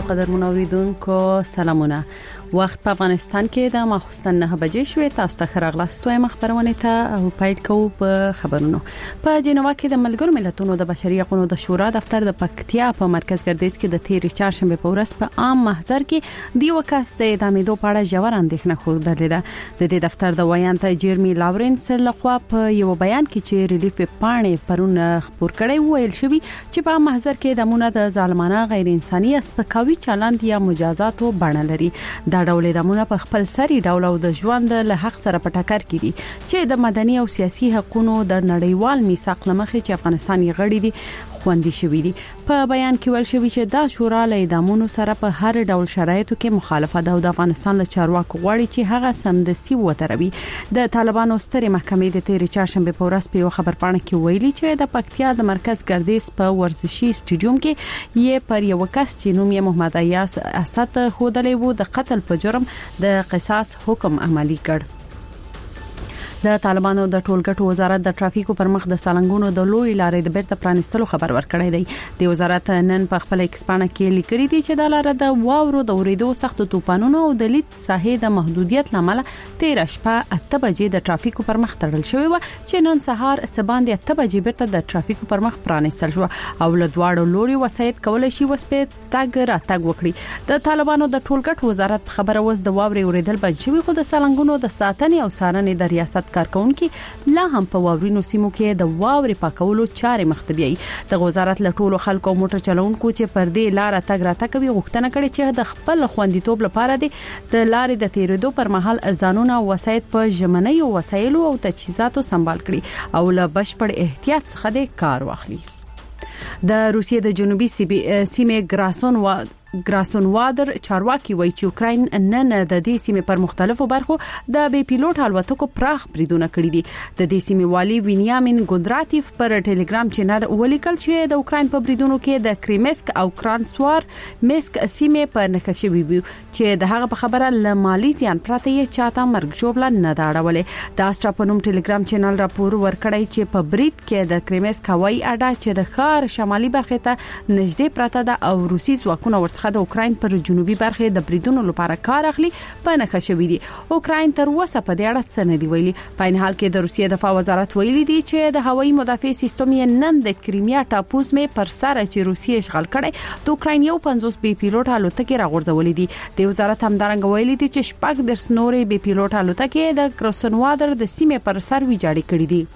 قدرمن اوریدونکو سلامونه. وخت په افغانستان کې د ماخوستن 9 بجې شوې. تاسو ته خبرغلاستوي مخبرونه ته او پایل کوو په خبرونو. په جنوا کې د ملګرو ملتونو د بشري حقوقو د شورا دفتر د پکتیا په مرکز ګردیز کې د 13 چهارشنبه په ورځ په عام محضر کې دی وکاس د اعدام په اړه ژور اندېښنه خوده لیده. د دې دفتر د ویان ته جیرمی لاورنس لخوا په یو بیان کې چې ریلیف پاڼې پرون خبر کړی ویل شوی چې په محضر کې د مونږ د ظالمانه غیر انساني اسپکاوي چلند یا مجازاتو بڼه لري. دا ډول دمونه په خپل سری ډول او د ژوند له حق سره په ټکر کې دي چې د مدني او سیاسي حقوقو د نړیوال میثاق لمخې چې افغانستان یې غړي دي خوندي شوی دي. په بیان کې ویل شوی چې دا شورا له دمونو سره په هر ډول شرایطو کې مخالفت ده او د افغانستان له چارواکو غواړي چې هغه سمدستي وتروي. د طالبانو سترې محکمې د 13 چهارشنبه په ورځ په خبر پاڼه کې ویلي چې د پکتیا د مرکز ګردیز په ورزشي سټیډیوم کې یې پر یو کس چې نوم یې محمد ایاس اسد خودلې وو د قتل په جرم د قصاص حکم عملی کړ. د طالبانو د ټولګټو وزارت د ټرافیکو پر مخ د سالنګونو د لوی لارې د بیرته پرانستلو خبر ورکړی دی. د وزارت نن په خپل ایکسپانه کې لیکلي دي چې د لارې د واورو د اوریدو سخت طوفانونو او د لید ساحې د محدودیت لامل 13 شپه 8 بجې د ټرافیکو پر مخ تړل شوی و چې نن سهار سباند 8 بجې بیرته د ټرافیکو پر مخ پرانستل شو او له دواړو لوري وسایت کولای شي وسپې تاګ را تاګ وکړي. د طالبانو د ټولګټو وزارت خبره وس د واوري اوریدل بند شوی خو د سالنګونو د ساتنې او څارنې د ریاست کارکونکو لا هم په واورینو سیمو کې د واوري پاکولو چارې مختبيي. د وزارت له ټولو خلکو موټر چلونکو چې پر دې لار تګ را تګ کوي غوښتنه کړې چې د خپل خوندیتوب لپاره د لارې د تیرېدو پر مهال ځانونه وسایت په ژمنۍ وسایلو او تجهیزاتو سمبال کړي او له بشپړ احتیاط څخه د کار واخلي. د روسیې د جنوبي سیمې ګراسون وادر چارواکي وایي چې اوکراین نن د دې سیمې پر مختلفو برخو د بي پيلوټ الوتکو پراخ بریدونه کړی دي. د دې سیمې والی وینیامین ګوندراتیف پر ټلګرام چینل ولیکل چې د اوکراین په بریدونو کې د کریمسک او کرانسوار مسک سیمې په نکشه ویو چې د هغه په خبره له مالی ځان پراته یې چاته مرګ جوړه نه داړولې. د اسټرا په نوم ټلګرام چینل راپور ورکړی چې په برید کې د کریمسک هوایي اډه چې د ښار شمالي برخه ته نږدې پراته ده او روسي ځواکونه ورڅخه د اوکراین پر جنوبي برخه د بریدونو لپاره کار اخلي په نخښه شوې دي. اوکراین تر اوسه په دې اړه څه نه دی ویلي. په ان حال کې د روسیې دفاع وزارت ویلي دی چې د هوایي مدافع سیستم یې نن د کریمیا ټاپوز مې پر سر چې روسیې اشغال کړي د اوکراین یو 50 بي پيلوټ الوتکې راغورځولې دي. د وزارت همدارنګ ویلي دی چې شپږ د سنوري بي پيلوټ الوتکې د کرسنوادر د سیمې پر سر ویجاړې کړې دي.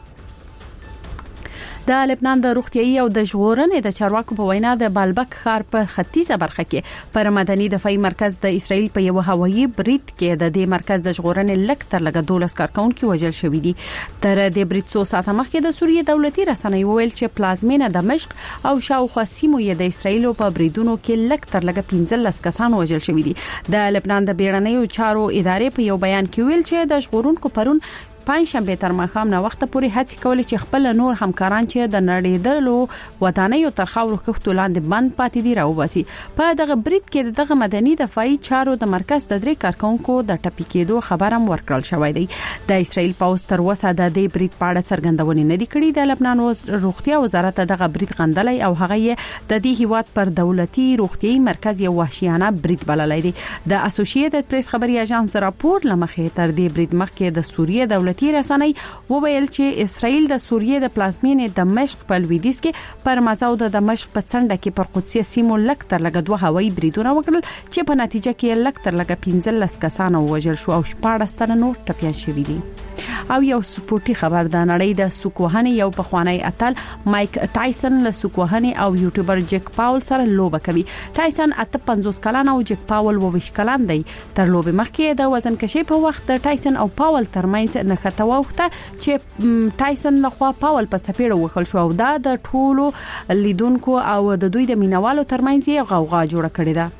د لبنان د روغتيایي او د ژغورنې د چارواکو په وینا د بالبک ښار په ختیځه برخه کې پر مدني دفاعي مرکز د اسرائیل په یو هوایي برید کې د دې مرکز د ژغورنې لک تر لګ 12 کارکونکو وژل شوې دي. تر دې برید څو ساعته مخکې د سوریې دولتي رسنۍ ویل چې پلازمینه دمشق او شاوخوا سیمو یې د اسرائیل په بریدونو کې لک تر لګ 15 کسان وژل شوې دي. د لبنان د بیړنیو چارو ادارې په یو بیان کې ویل چې د ژغورونکو پرون پنځشنبه تر ماښام نه وخت پورې هڅې کولې چې خپل نور همکاران چې د نړیدلو ودانیو تر خاورو کښتو لاندې بند پاتې دي راوباسي. په دغه برید کې دغه مدني دفاعي چارو د مرکز د درې کارکونکو د ټپي کېدو خبر هم ورکړل شوی دی. د اسرائیل پوز تر اوسه د دې برید په اړه څرګندونې نه دي کړې. د لبنان روغتیا وزارت دغه برید غندلای او هغه یې د دې هیواد پر دولتي روغتيایي مرکز یو وحشیانه برید بللای دی. د اسوسییټډ پریس خبري اژانس راپور لمخې تر دې برید مخکې د سوریې دولتي رسنۍ وویل چې اسرائیل د سوریې د پلازمینې دمشق په لویدیځ کې پر مزاو د دمشق په څنډه کې پر قدسي سیمو لک تر لګ 2 هوایي بریدونه وکړل چې په نتیجه کې لک تر لګ 15 کسان وژل شو او 14 تنه نور ټپيان شوي دي. او یو سپورتي خبر د نړۍ د سوکوهنې یو پخوانی اتل مایک ټایسن له سوکوهنې او یوټیوبر جک پاول سره لوبه کوي. ټایسن 58 کلن او جک پاول 22 کلن دی. تر لوبې مخکې د وزن کشي په وخت د ټایسن او پاول ترمنځ نه خطوخته چې ټایسن لخوا پاول په سپېړه وکړ شو او دا د ټولو لیدونکو او د دوی د مینوالو ترمنځ یې غوغا جوړه کړې ده.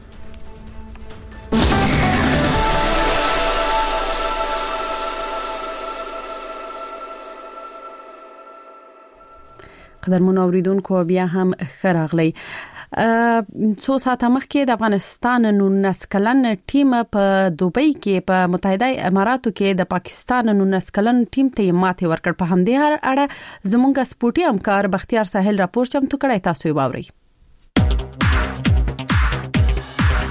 قدرمن اوریدونکو بیا هم خراغلی. څو ساعته مخکې د افغانستان 19 کلن ټیم په دوبۍ کې په متحده اماراتو کې د پاکستان 19 کلن ټیم ته ماته ورکړ. په همدې اړه زموږ سپورتي همکار بختیار ساحل راپور چمتو کړی، تاسو یې واورئ.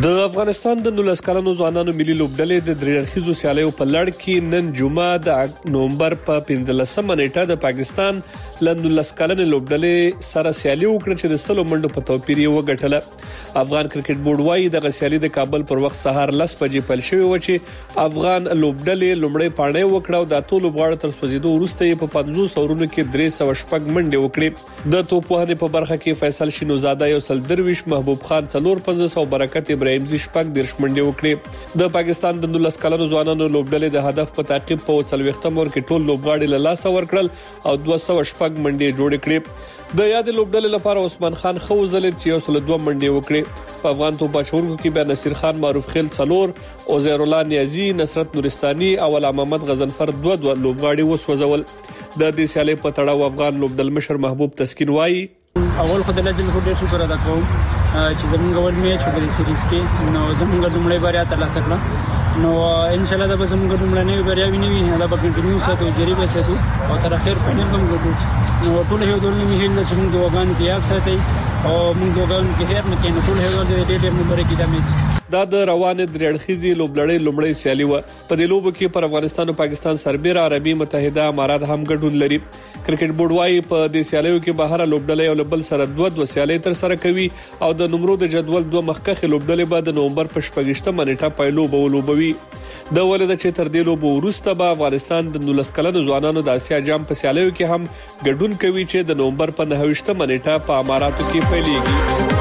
د افغانستان د 19 کلنو ځوانانو ملي لوبډلې د درېړخیزو سیالیو په لړ کې نن جمعه د نومبر په 15مه نیټه د پاکستان له 19 کلنې لوبډلې سره سیالي وکړه چې د 100 منډو په توپیر یې وګټله. افغان کرکټ بورډ وايي د سیالي د کابل پر وخت سهار 10 بجې پیل شوې و چې افغان لوبډلې لومړی پاڼې وکړه او د ټولو غواړو تر سوځیدو وروسته یې په 500 اورونو کې 300 منډې وکړې. د توپوهنې په برخه کې فیصل شینوزاده یو سل درویش، محبوب خان 450 او برکت ابراهیم زی شپږ دیرش منډې وکړې. د پاکستان د 19 کلنو ځوانانو لوبډلې د هدف په تعقیب په 40ختم اور کې ټول لوبغاړي له لاسه ورکړل او 200 منډې جوړ کړې. د یاد لوبډلې لپاره عثمان خان خوزل چې یو سل 2 منډې وکړې. په افغان توپ اچونکو کې بیا نصیر خان معروف خیل 4، عزیر الله نیازی، نصرت نورستاني او علامه محمد غزنفر 2 لوبغاړي وسوځول. د دې سیالي په تړاو افغان لوبډل مشر محبوب تسکین وايي اول خدای له دې ډېر شکر ادا کوم چې زمونږ ول میچ په دې سیریز کې نو زمونږ لومړی بریا ترلاسه کړه. نو ان شاء الله دا به زمونږ لومړنۍ بریا ویني دا به کنټینیو ساتو جری به ساتو او تر اخر فائنل هم ګټو. نو ټول هیواد ولې مهیل چې موږ وګان کې یاد ساتي او موږ وګان کې هر نه کې ټول هیواد دې ډېر مبارکي دا میچ. دا د روانې درېړخیزي لوبلړۍ لومړی سیالي و. په دې لوبو کې پر افغانستان او پاکستان سربېره عربي متحده امارات هم ګډون لري. کرکټ بورډ وايي په دې سیالیو کې بهر لوبډلې او بل سره 2 سیالۍ تر سره کوي او د نمرو د جدول 2 مخکخه لوبډلې بعد د نومبر په 28مه نیټه پایلو بولوبوي. د ولید چې تر دې لوبو وروسته به افغانستان د 19 کلنو ځوانانو د اسیا جام په سیالیو کې هم ګډون کوي چې د نومبر په 29مه نیټه په اماراتو کې پیلېږي.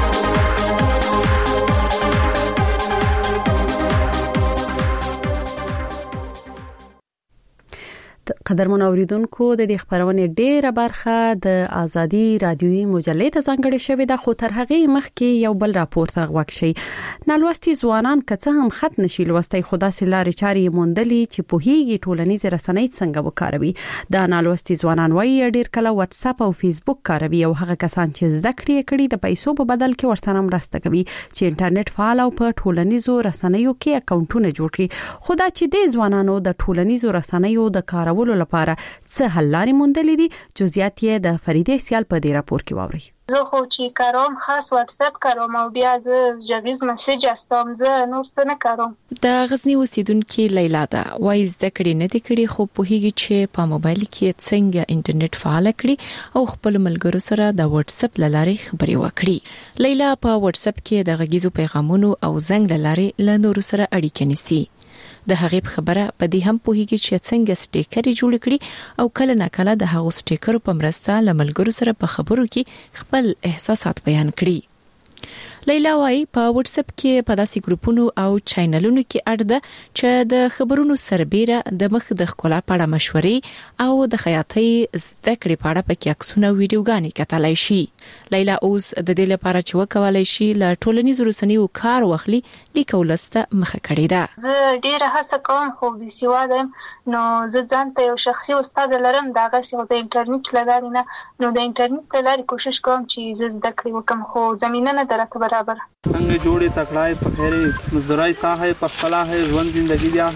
قدرمن اوریدونکو د دې خبرونه ډیره برخه د ازادي رادیوي مجلې ته ځانګړې شوې ده، خو تر هغه مخکې یو بل راپور ته غوښ شي. نالوستي ځوانان کڅه هم خط نشي لوستي، خدا سلاره چاري موندلې چې په هیګي ټولنیز رسنۍ څنګه وکاروي. دا نالوستي ځوانان وايي ډیر کله واتس اپ او فیسبوک کاروي او هغه کسان چې زده کړې د پیسو په بدل کې ورسره مرسته کوي چې انټرنیټ فعال او په ټولنیزو رسنیو کې اکاونټونه جوړ کړي. خدا چې د ځوانانو د ټولنیزو رسنیو د کارولو لپاره څه حل لارې موندلې دي، جزئیات یې د فریدې سیال په دې راپور کې واوري. زه خو چې کاروم خاص واتس اپ کاروم او بیا زه جویز میسج استوم، زه نور څه نه کاروم. د غزنی اوسیدونکو لیلا دا وایي زده کړې نه دي کړې، خو په هیڅ چې په موبایل کې څنګه انټرنیټ فعال کړي او خپل ملګرو سره د واتس اپ لارې خبرې وکړي. لیلا په واتس اپ کې د غږیزو پیغامونو او زنګ لارې له نورو سره اړیکه نیسي. د هغې خبره په دې هم پوهیږي چې څنګه سټیکر جوړ کړي او کله ناکله د هغو سټیکر په مرسته لملګرو سره په خبرو کې خپل احساسات بیان کړي. لیلا وايي په واتس اپ کې په داسې ګروپونو او چینلونو کې اړ ده چې د خبرونو سربېره د مخ د ښکلا په اړه مشورې او د خیاطۍ زده کړې په اړه پکې عکسونه او ویډیوګانې کتلای شي. لیلا اوس د دې لپاره چې وکولای شي له ټولنیزو رسنیو کار واخلي لیکولسته مخه کړې ده. زه ډیره هڅه کوم خو د سیوادم نو زه ځان ته یو شخصي استاد لرم دا غوښه د انټرنیټ لګاري نه، نو د انټرنیټ لارې کوشش کوم چې زه زده کړې وکم خو زمينه نه درته برابر. څنګه جوړې تکړای په خیر مزرای ساحه په خلا ہے ژوند زندگی بیا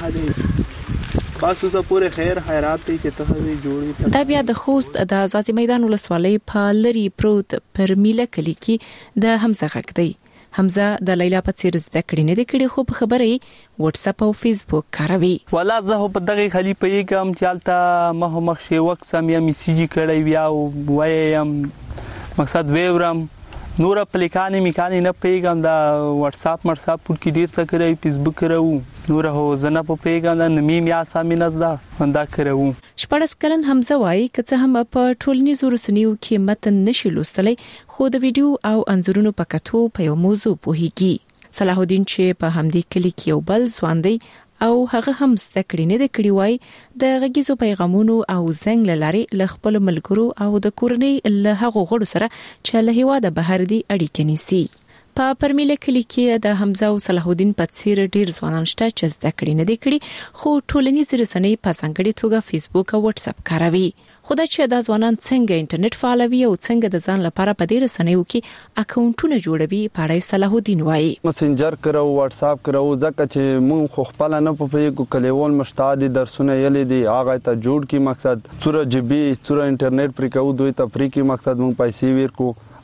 هدي بس اوسه پوره خیر خیرات ته چې ته وی جوړې. دا بیا د خوست د ازادي میدان ولسوالۍ په لری پروت پر میله کلی کې د حمزه غږ دی. حمزه د لیلا په څیر زده کړې نه دی کړې، خو په خبرې واتس اپ او فیسبوک کاروي. ولا زه په دغه خلی په یګم چالتہ مخ شي وخت سم یا میسیجی کړی بیا وایم مقصد ویورم نور اپلیکانی میکانی نه پیغام دا واتس اپ مرساپ کې ډیر څه کوي، فیسبوک کړو نور هو زنه په پیغام دا نمی میا سامي نزدا دا کړو. شپږ کلن حمزه وايي کڅه هم په ټولنیزو رسنیو کې متن نشي لوستلای، خو د ویډیو او انځورونو په کتو په یو موضوع پوهیږي. صلاح الدین چې په همدې کلی کې یو بل ځوان دی او هغه هم زده کړې نه دی کړی، وای د غږیزو پیغامونو او زنګ لارې له خپل ملګرو او د کورنۍ له هغو غړو سره چې له هیواده بهر دي اړیکې نیسي. په پرمیله کلی کې د حمزه او صلاح الدین په څیر ډیر ځوانان شته چې زده کړې نه دی کړی، خو ټولنیز رسنۍ په څنګه توګه فیسبوک او واتس اپ کاروي. خدای چې د ځوانان څنګه انټرنیټ فعالوي او څنګه د ځان لپاره په دې رسنیو کې اکاونټونه جوړوي په اړه صلاح الدین وایي. مسنجر کرو واتس اپ کرو ځکه چې مون خو خپل نه په پیګو کلیوال مشتاق درسونه یلې دي هغه ته جوړ کی مقصد 4 GB انټرنیټ پر کو دوی ته فری کی مقصد مون پیسې ورکو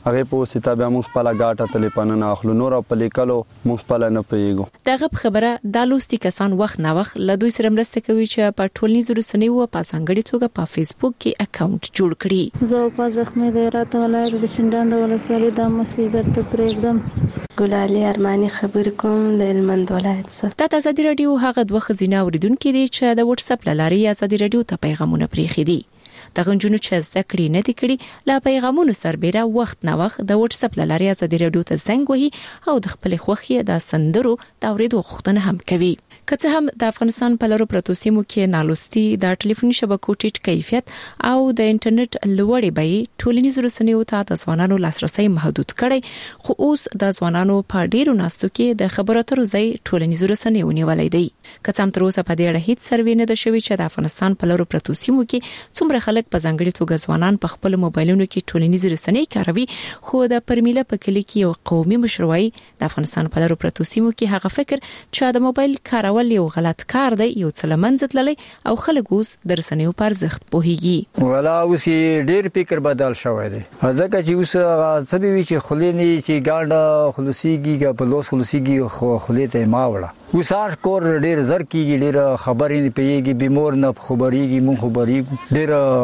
هغه په ستابه موږ په لاګاټه ټلیفون نه اخلو نور په لیکلو موږ په نه پیګو دغه خبره د لوستي کسان وخت نه وخت له دوی سره مرسته کوي چې په ټولنیزو رسنیو په څنګهړي توګه په فیسبوک کې اکاونټ جوړ کړي. زه په زخمي د رات ولایت د شینډان د ولسوالۍ د مسجد درته پرېږدم. ګلالي ارماني خبر کوم د هلمند ولایت څخه. د ازادي رادیو هغه دوه خزینه اوریدونکو دي چې د واتس اپ لاري ازادي رادیو ته پیغامونه پریخي دي. د غنجونو چې زده کړې نه دي کړي لا پیغامونو سربېره وخت نه وخت د واتس اپ لاري ازادي رادیو ته زنګ وهي او د خپل خوخي د سندرو د اوریدو غوښتنه هم کوي. که څه هم د افغانستان په لارو پروتو سیمو کې نالوستي د ټلیفوني شبکو ټیټ کیفیت او د انټرنیټ لوړې بیې ټولنیزو رسنیو ته د ځوانانو لاسرسي محدود کړي، خو اوس د ځوانانو په ډیرو ناستو کې د خبرو اترو ځای ټولنیزو رسنیو نیولې دي. که څه هم تر اوسه په دې اړه هیڅ سروې نه ده شوې چې د افغانستان په لارو پروتو سیمو کې څومره خلک په ځانګړي توګه ځوانان په خپل موبایلونو کې ټولنیزې رسنۍ کاروي، خو د پرمیله په کلی کې یو قومي مشروعي د افغانستان په لارو پروتو سیمو کې هغه فکر چې د موبایل کارول یو غلط کار دی یو څه لمنځه تللی او خلک اوس د رسنیو په ارزښت پوهیږي. ولا اوس ډیر فکر بدل شوی دی ځکه چې اوس څه به وی چې خلینی چې ګاډه خلصيږي په لوس خلصيږي خو خلیته ما وړه وسار کور ډیر زر کیږي ډیر خبرې نه پیږي بیمور نه خبرېږي مون خبرېږي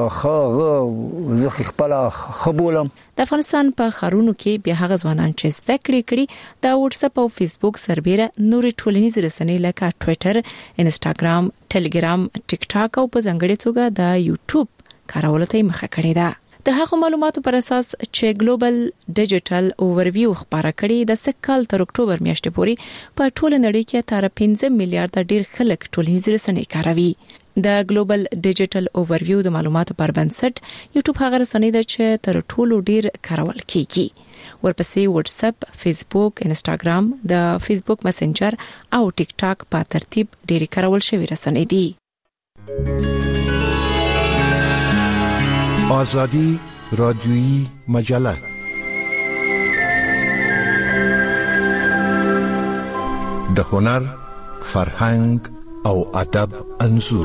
ډیر زخ خپل خبولم. د افغانستان په خارونو کې بیا هغه ځوانان چې زده کړې د واتس اپ او فیسبوک سربېره نورې ټولنیزې رسنۍ لکه ټوئیټر، انسټاګرام، ټلګرام، ټیک ټاک او په ځانګړي توګه د یوټیوب کارولو ته مخه کړې ده. د هغو معلوماتو پر اساس چې ګلوبل ډیجیټل اوورویو خبره کړي د سکهال تر اکتوبر میاشتې پورې په ټوله نړۍ کې تر 15 میلیارډ ډیر خلک ټولنیزې رسنۍ کاروي. د ګلوبل ډیجیټل اوورویو د معلوماتو پر بنسټ یوټیوب هغه رسنۍ ده چې تر ټولو ډیر کارول کیږي. ورپسې واتس اپ، فیسبوک، انسټاګرام، د فیسبوک مسنجر او ټیک ټاک په ترتیب ډیر کارول شوی رسنۍ دي. آزادی رادیویی مجله د هنر، فرهنګ او ادب انځور.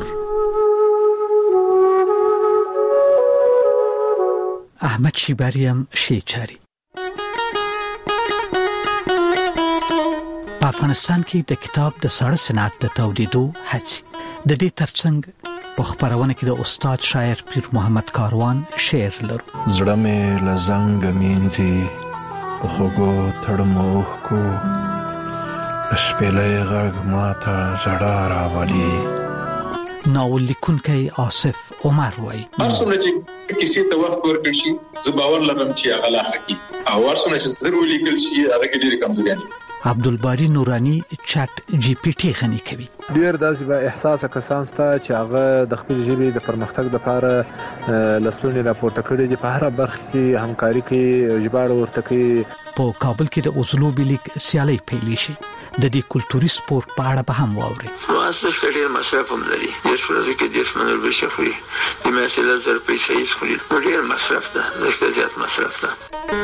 احمد شیباریم شیچاری. په افغانستان کې د کتاب د ساړه صنعت د تولیدو هڅې د دې ترڅنګ په خبرونه کې د استاد شاعر پیر محمد کاروان شعر لرو. زړه مې لزنګ مینځي په خوګو تړموخ کو شپېلې غږ ماته زړه راولي. ناول لیکونکی آصف عمر وایي هر څومره چې کیسې ته وخت ورکړل شي زه باور لرم چې هغه لا ښه کیږي او هر څومره چې زر ولیکل شي هغه کې ډېرې کمزورۍ دي. عبدالباری نورانی چټ جی پی ټی غني کوي. ډیر داسې به احساس کسان ستا چې هغه د خپل ژبې د پرمختګ لپاره لسلونه راپورته کړي دي په هر برخه کې همکاري کوي ژباړه ورته کوي. په کابل کې د اوزلوبي لیک سیالي پیلې شي د دې کلتوري سپورت په اړه به هم واوري. مؤسسه ډېر مصرف هم لري د شپږ کې د اسمنور بشخوي د مسله زر پیسې یې خوري ډېر مصرف ده د زیات مصرف ده.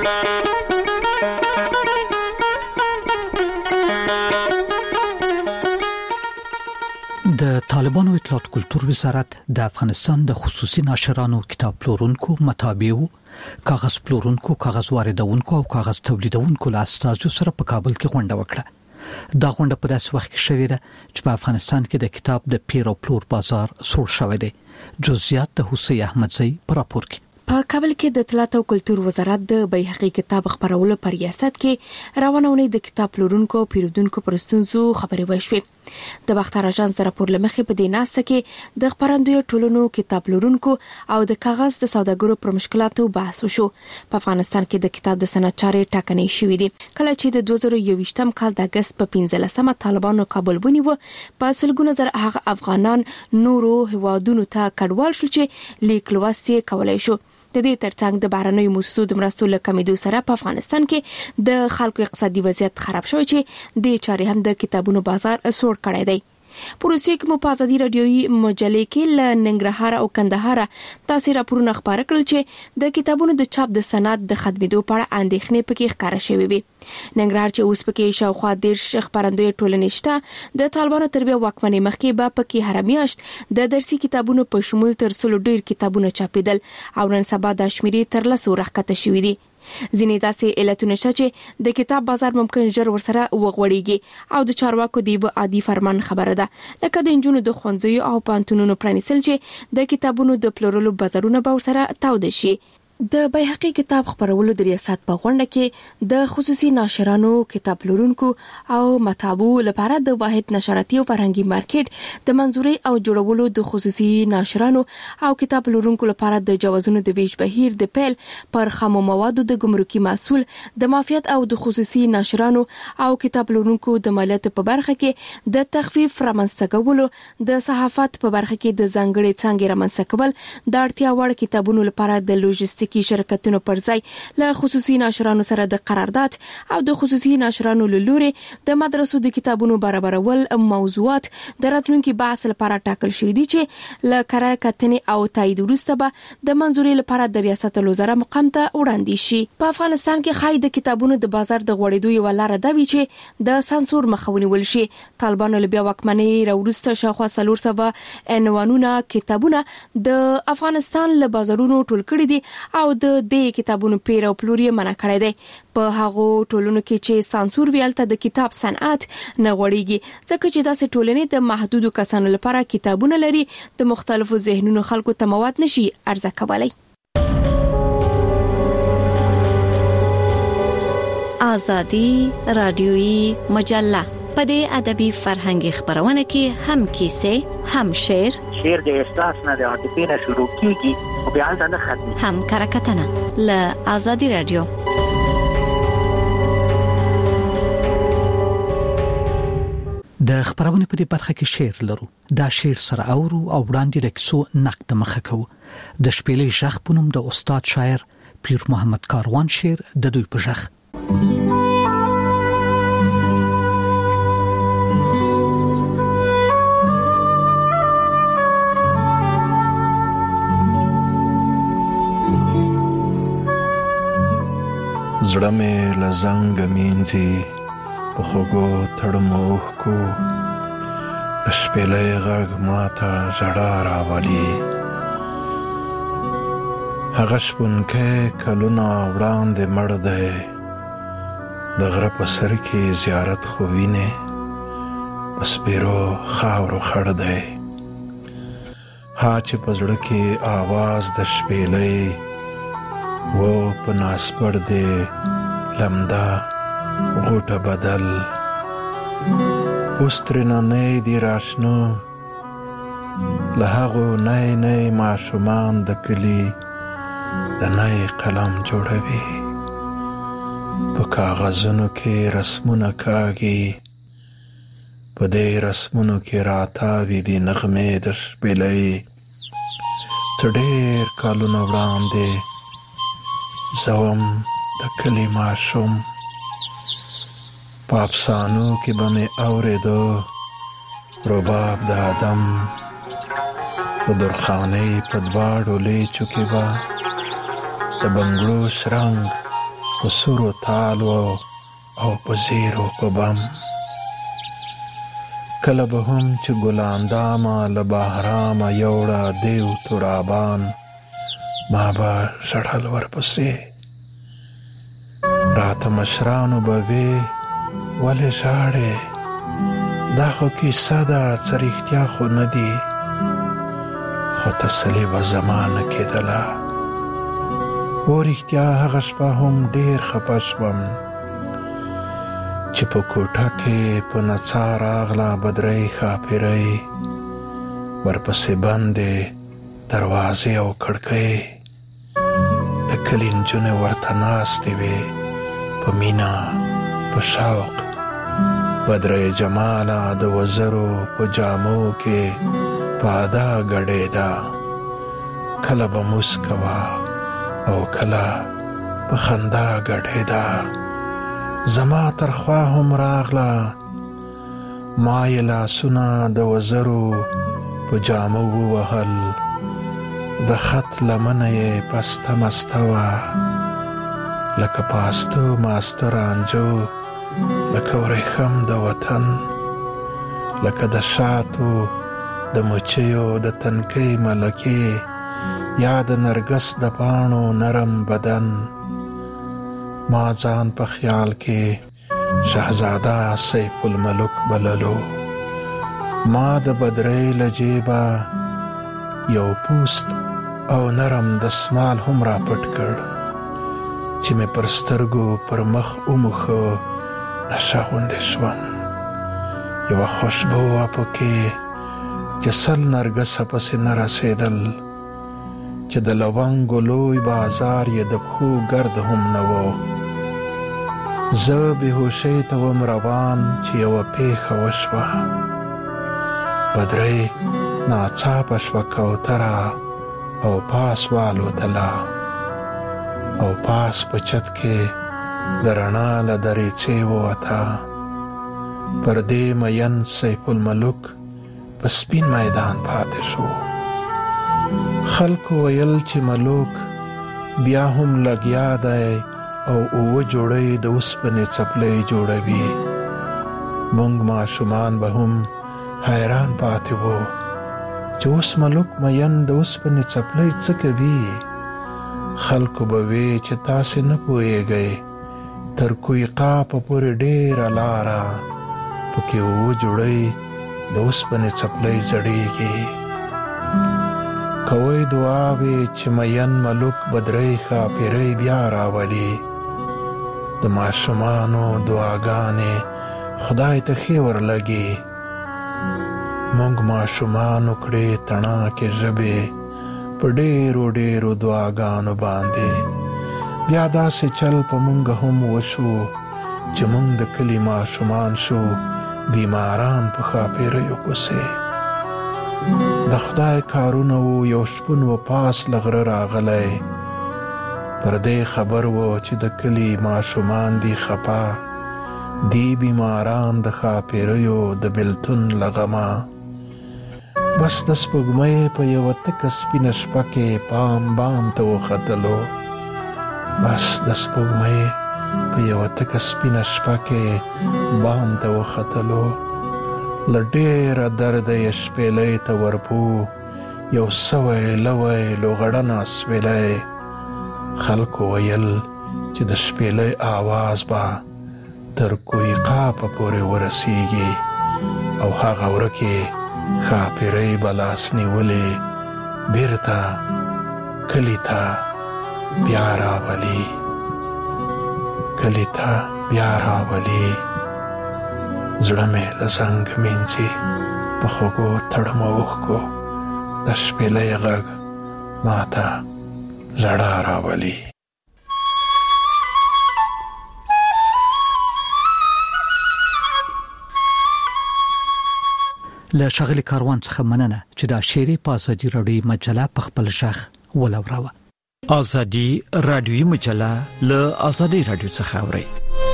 د طالبانو اطلاعات کلتور وزارت د افغانستان د خصوصي ناشرانو، کتاب پلورونکو، مطابعو، کاغذ پلورونکو، کاغذ واردونکو او کاغذ تولیدونکو له استازو سره په کابل کې غونډه وکړه. دا غونډه په داسې وخت کې شوې ده چې په افغانستان کې د کتاب د پیر او پلور بازار سوړ شوی دی. جزئیات د حسین احمدزی په راپور کې. په کابل کې د اطلاعات او کلتور وزارت د بیهقي کتاب خبرولو پر ریاست کې روانه ونې د کتاب پلورونکو او پیرودونکو پر ستونزو خبرې وشوې. د باختر اژانس د راپور لمخې په دې ناسته کې د خبرندوی ټولنو، کتاب پلورونکو او د کاغذ د سوداګرو پر مشکلاتو بحث وشو. په افغانستان کې د کتاب د صنعت چارې ټاکنې شوې دي. کله چې د 2021م کال د اگست په 15مه طالبانو کابل ونیو، په سلګونه زر هغه افغانان نورو هوادونو ته کډوال شول چې لیک لوست یې کولای شو. د دې ترڅنګ د بهرنیو موسسو د مرستو له کمیدو سره په افغانستان کې د خلکو اقتصادي وضعیت خراب شوی چې د چارې هم د کتابونو بازار سوړ کړی دی. پروسې کې په ازادي رادیوي مجلې کې ل ننګرهار او کندهار تاسو راپورونه خبره کړل چې د کتابونو د چاپ د صنعت د خدمتو په اړه اندېښنې پکې ښکاره شوې وي. ننګرهار چې اوس پکې شاوخوا 10 خبرندوی ټولنې شته، د طالبانو تربیه واکمنۍ مخکې به پکې هر میاشت د درسي کتابونو په شمول تر 100 ډیر کتابونه چاپیدل او نن سبا د شمیرې تر 100 راښکته شوې دي. ځینې داسې علتونه شته چې د کتاب بازار ممکن ژر ورسره وغوړيږي او د چارواکو دی به عادي فرمان خبره ده، لکه د انجونو د ښوونځیو او پانتونونو پرانیستل چې د کتابونو د پلورلو بازارونه به ورسره تاوده شي. د بیهقي کتاب خپرولو د ریاست په غونډه کې د خصوصي ناشرانو، کتاب پلورونکو او مطبعو لپاره د واحد نشراتي او فرهنګي مارکیټ د منځوري او جوړولو د خصوصي ناشرانو او کتاب پلورونکو لپاره د جوازونو د ویش بهیر د پیل پر خامو موادو د ګمرکي مسول د مافیات او د خصوصي ناشرانو او کتاب پلورونکو د مالیاتو په برخه کې د تخفیف رامنځته کولو، د صحافت په برخه کې د ځانګړي څانګې رامنځته کول، د اړتیا وړ کتابونو لپاره د لوجستیک کی شرکتونو پر ځای له خصوصي ناشرانو سره د قرارداد او د خصوصي ناشرانو له لوري د مدرسو د کتابونو برابرول موضوعات د راتلونکي بحث لپاره ټاکل شوي دي چې له قرار کتنې او تایید وروسته به د منځوري لپاره د ریاست الوزرا مقام ته وړاندې شي. په افغانستان کې خای د کتابونو د بازار د غوړېدو یو لار ده چې د سانسور مخه ونیول شي. طالبانو له بیا واکمنۍ راوروسته شاوخوا 400 عنوانونه کتابونه د افغانستان له بازارونو ټول کړي دي او د دې کتابونو پیر او پلور یې منع کړی دی. په هغو ټولنو کې چې سانسور ویل ته د کتاب صنعت نه غوړيږي، ځکه چې داسې ټولنې د محدودو کسانو لپاره کتابونه لري، د مختلفو ذهنونو خلکو ته مواد نشي عرضه کولای. آزادی رادیویی مجله په دې ادبي فرهنګي خبرونه کې هم کیسې، هم شعر د احساس نه د عاطفې نه شروع کیږي او بیا نه ختمي، هم کرکټنه له آزادی رادیو. د خبرونه په دې برخه کې شعر لرو. دا شعر سره اورو او وړاندې د کیسو نقد مخه کوو. د شپېلې ژغ په نوم د استاد شاعر پیر محمد کاروان شعر د دوی په ژغ. زړه مې له زنګه مینځي په خوږو تړمو اوښکو، د شپېلۍ غږ ماته ژړا راولي. هغه شپونکی کلونه وړاندې مړ دی، د غره په سر کې زیارت خو وینې، په سپېرو خاورو خړ دی. ها چې په زړه کې آواز د شپېلۍ و په ناسپړ دی لمده غوټه بدل. اوس ترېنه نی دی راشنه له هغو نی نی ماشومان د کلي د نی قلم جوړوي. په کاغذونو کې رسمونه کاږي، په دې رسمونو کې راتاوي دي نغمې د شپېلۍ. څه ډېر کالونه وړاندې زوم د کلی ماشوم، په افسانو کې به مې اورېده رباب د آدم، د درخانۍ په دواړو لیچو کې به د بنګړو شرنګ په سورو تالو او په زیرو په بم. کله به هم چې ګلاندامه له بهرامه یوړه دیو ترابان، ما به ژړل ورپسې. راته مشرانو به وې ولې ژاړې، دا خو کیسه ده څه رښتیا خو نه دي. خو تسلي به زما نه کېدله، و رښتیا هغه شپه هم ډېر خفه شوم چې په کوټه کې په نڅا راغله بدرۍ ښاپېرۍ، ورپسې بندې دروازې او کړکۍ. د کلي نجونې ورته ناستې وې په مینه په شوق. بدرۍ جماله د وزرو په جامو کې په ادا ګډېده، کله به موسکه وه او کله په خندا ګډېده. زما تر خوا هم راغله، ما یې لاسونه د وزرو په جامو ووهل، د خط لمنه یې پسته مسته وه، لکه پاسته ماسته رانجو، لکه ورېښم د وطن، لکه د شاتو د مچیو د تنکۍ ملکې، یا د نرګس د پاڼو نرم بدن. ما ځان په خیال کې شهزاده سیف الملک بللو. ما د بدرۍ له جیبه یو پوست او نرم دسمال هم را پټ کړ چې مې پر سترګو پر مخ وموښه. نشه غوندې شوم. یوه خوشبو وه پکې چې سل نرګسه پسې نه رسېدل، چې د لونګو لوی بازار یې د پښو ګرد هم نه و. زه بېهوشۍ ته وم روان چې یوه پېښه وشوه. بدرۍ ناڅاپه شوه کوتره او پاس والوتله، او پاس په چت کې د رڼا له دریڅې ووته. پر دې مین سیف الملک په سپین میدان پاتې شو. خلکو ویل چې ملوک بیا هم لګیا دی او 7 جوړې د اوسپنې څپلۍ جوړوي. موږ ماشومان به هم حیران پاتې وو چې اوس ملوک مین د اوسپنې څپلۍ څه کوي. خلکو به وی چې تاسې نه پوهیږئ، تر کویقا په پورې ډېره لاره پکې 7 جوړې د اوسپنې څپلۍ زړېږي. کوئ دعاوې چې مین ملوک بدرۍ ښاپیرۍ بیا راولي. د ماشومانو دعاګانې خدای ته ښې ورلګي. موږ ماشومانو کړې تڼاکې ژبې په ډېرو ډېرو دعاګانو باندې. بیا داسې چل په موږ هم وشو چې موږ د کلي ماشومان شو بیماران په ښاپیریو پسې. د خدای کارونه وو. یو شپون و پاس له غره راغلی، پر دې خبر و چې د کلي ماشومان دي خپه، دی بیماران د ښاپیریو د بېلتون له غمه. بس د سپوږمۍ په یوه تکه سپینه شپه کې پام بام ته وختلو. بس د سپوږمۍ په یوه تکه سپینه شپه کې بام ته وختلو. له ډېره درده یې شپېلۍ ته ورپو یو سوی لوی لوغړنه سپېلۍ. خلکو ویل چې د شپېلۍ آواز به تر کویقا په پورې ورسیږي او هغه ورکې ښاپیرۍ به لاس نیولې بیرته کلي ته بیا راولي. کلي ته بیا راولي. زړه مې له زنګ مینځي په خوږو تړمو اوښکو. د شپېلۍ غږ ماته ژړا راولي. له ښاغلي کاروان څخه مننه چې دا شعري په ازادي راډیو مجله په خپل ژغ ولوراوه. ازادي راډیو مجله له ازادي راډیو څخه اوري.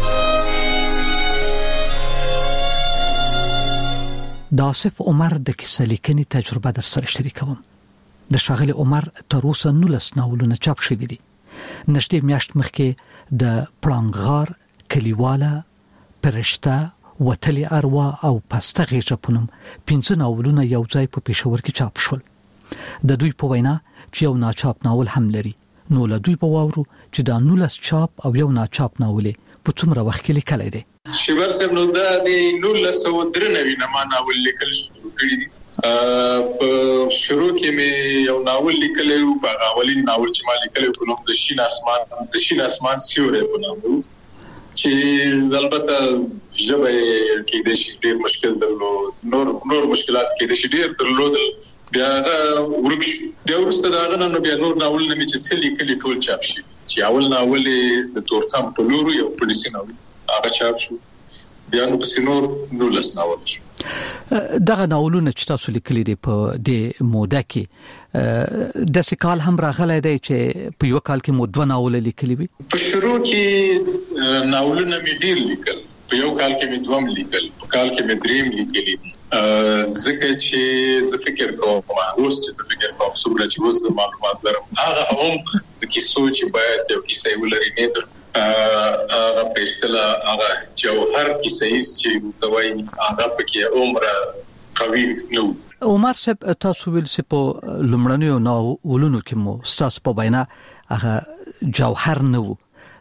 د آصف عمر د کیسه لیکنې تجربه در سره شریکوم. د ښاغلي عمر تر اوسه 19 ناولونه چاپ شوي دي. نږدې میاشت مخکې د پړانګغار، کلیواله، پرشته، وتلی اروا او پسته غیږه په نوم 15 ناولونه یو ځای په پېښور کې چاپ شول. د دوی په وینا چې یو ناچاپ ناول هم لري، نو له دوی په واورو چې دا 19 چاپ او یو ناچاپ ناول په څومره وخت کې لیکلی دی. شیبر صاحب نو دا د 1993 نه ما ناول لیکل شروع کړی دي. په شروع کې مې یو ناول لیکلی و. په اولین ناول چې ما لیکلی و په نوم د شین اسمان سیوری په نوم و، چې البته ژبه کې د شي ډېر مشکل درلود، نور مشکلات کې د شي ډېر درلود. بیا ورک شو. بیا وروسته دا غنه بیا نور ناول نه چې څه لیکلي ټول چاپ شي. چې اول ناول د تورتم په لورو یو پولیسي ناول هغه چاپ شو. بیا نو پس نور 19 ناول شو. دغه ناولونه چې تاسو لیکلي دي په دې موده کې د سکال هم راغلی دی چې په یو کال کې مو 2 ناول لیکلي وي. په شروع کې ناولونه مې ډیر لیکل. په یو کال کې مې 2 لیکل، په کال کې مې 3 لیکلي. ځکه چې زه فکر کوم څومره چې اوس معلومات لرم هغه هم د کیسو چې باید یو کیسه ولري نه در هغه پېښله هغه جوهر کیسه چې متوي هغه پکې عمره قوي نو. عمر صاحب تاسو ویل چې په لومړنیو ناولونو کې مو ستاسو په وینا هغه جوهر نه و.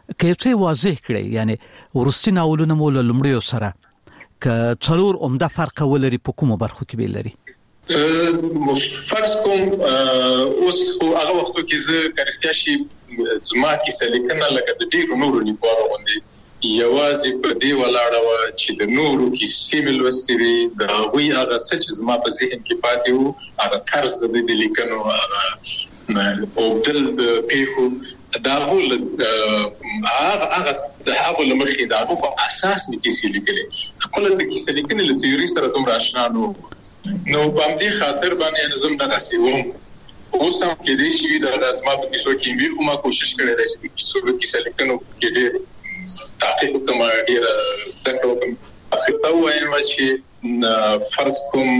کې څه واضح کړي یعنی ورستي ناولونه مول لمړیو سره ک څلور عمده فرق ولري په کومه برخو کې به لري فرض کوم اوس هغه وخت کې زه کارکتیا شي زما کې سلیکنه لکه د ډیرو نورو لیکوالو باندې یوازې په دې ولاړه و چې د نورو کې سیمل وستري د هغوی هغه څه زما په ذهن کې پاتې وو هغه طرز د لیکنو او بدل د پیخو دا ول هغه د هغه لمخې دا په اساس نه کې لیکلې خپل د کې لیکنې له تیوري سره دومره آشنا نو په دې خاطر باندې نظم دغه سیوم اوس هم کې دې شي د ازما په کیسو کې به خو ما کوشش کړی دی چې کیسو کې لیکنو کې دې تحقیق کوم ډیر ذکر کوم اخیرته وایم چې فرض کوم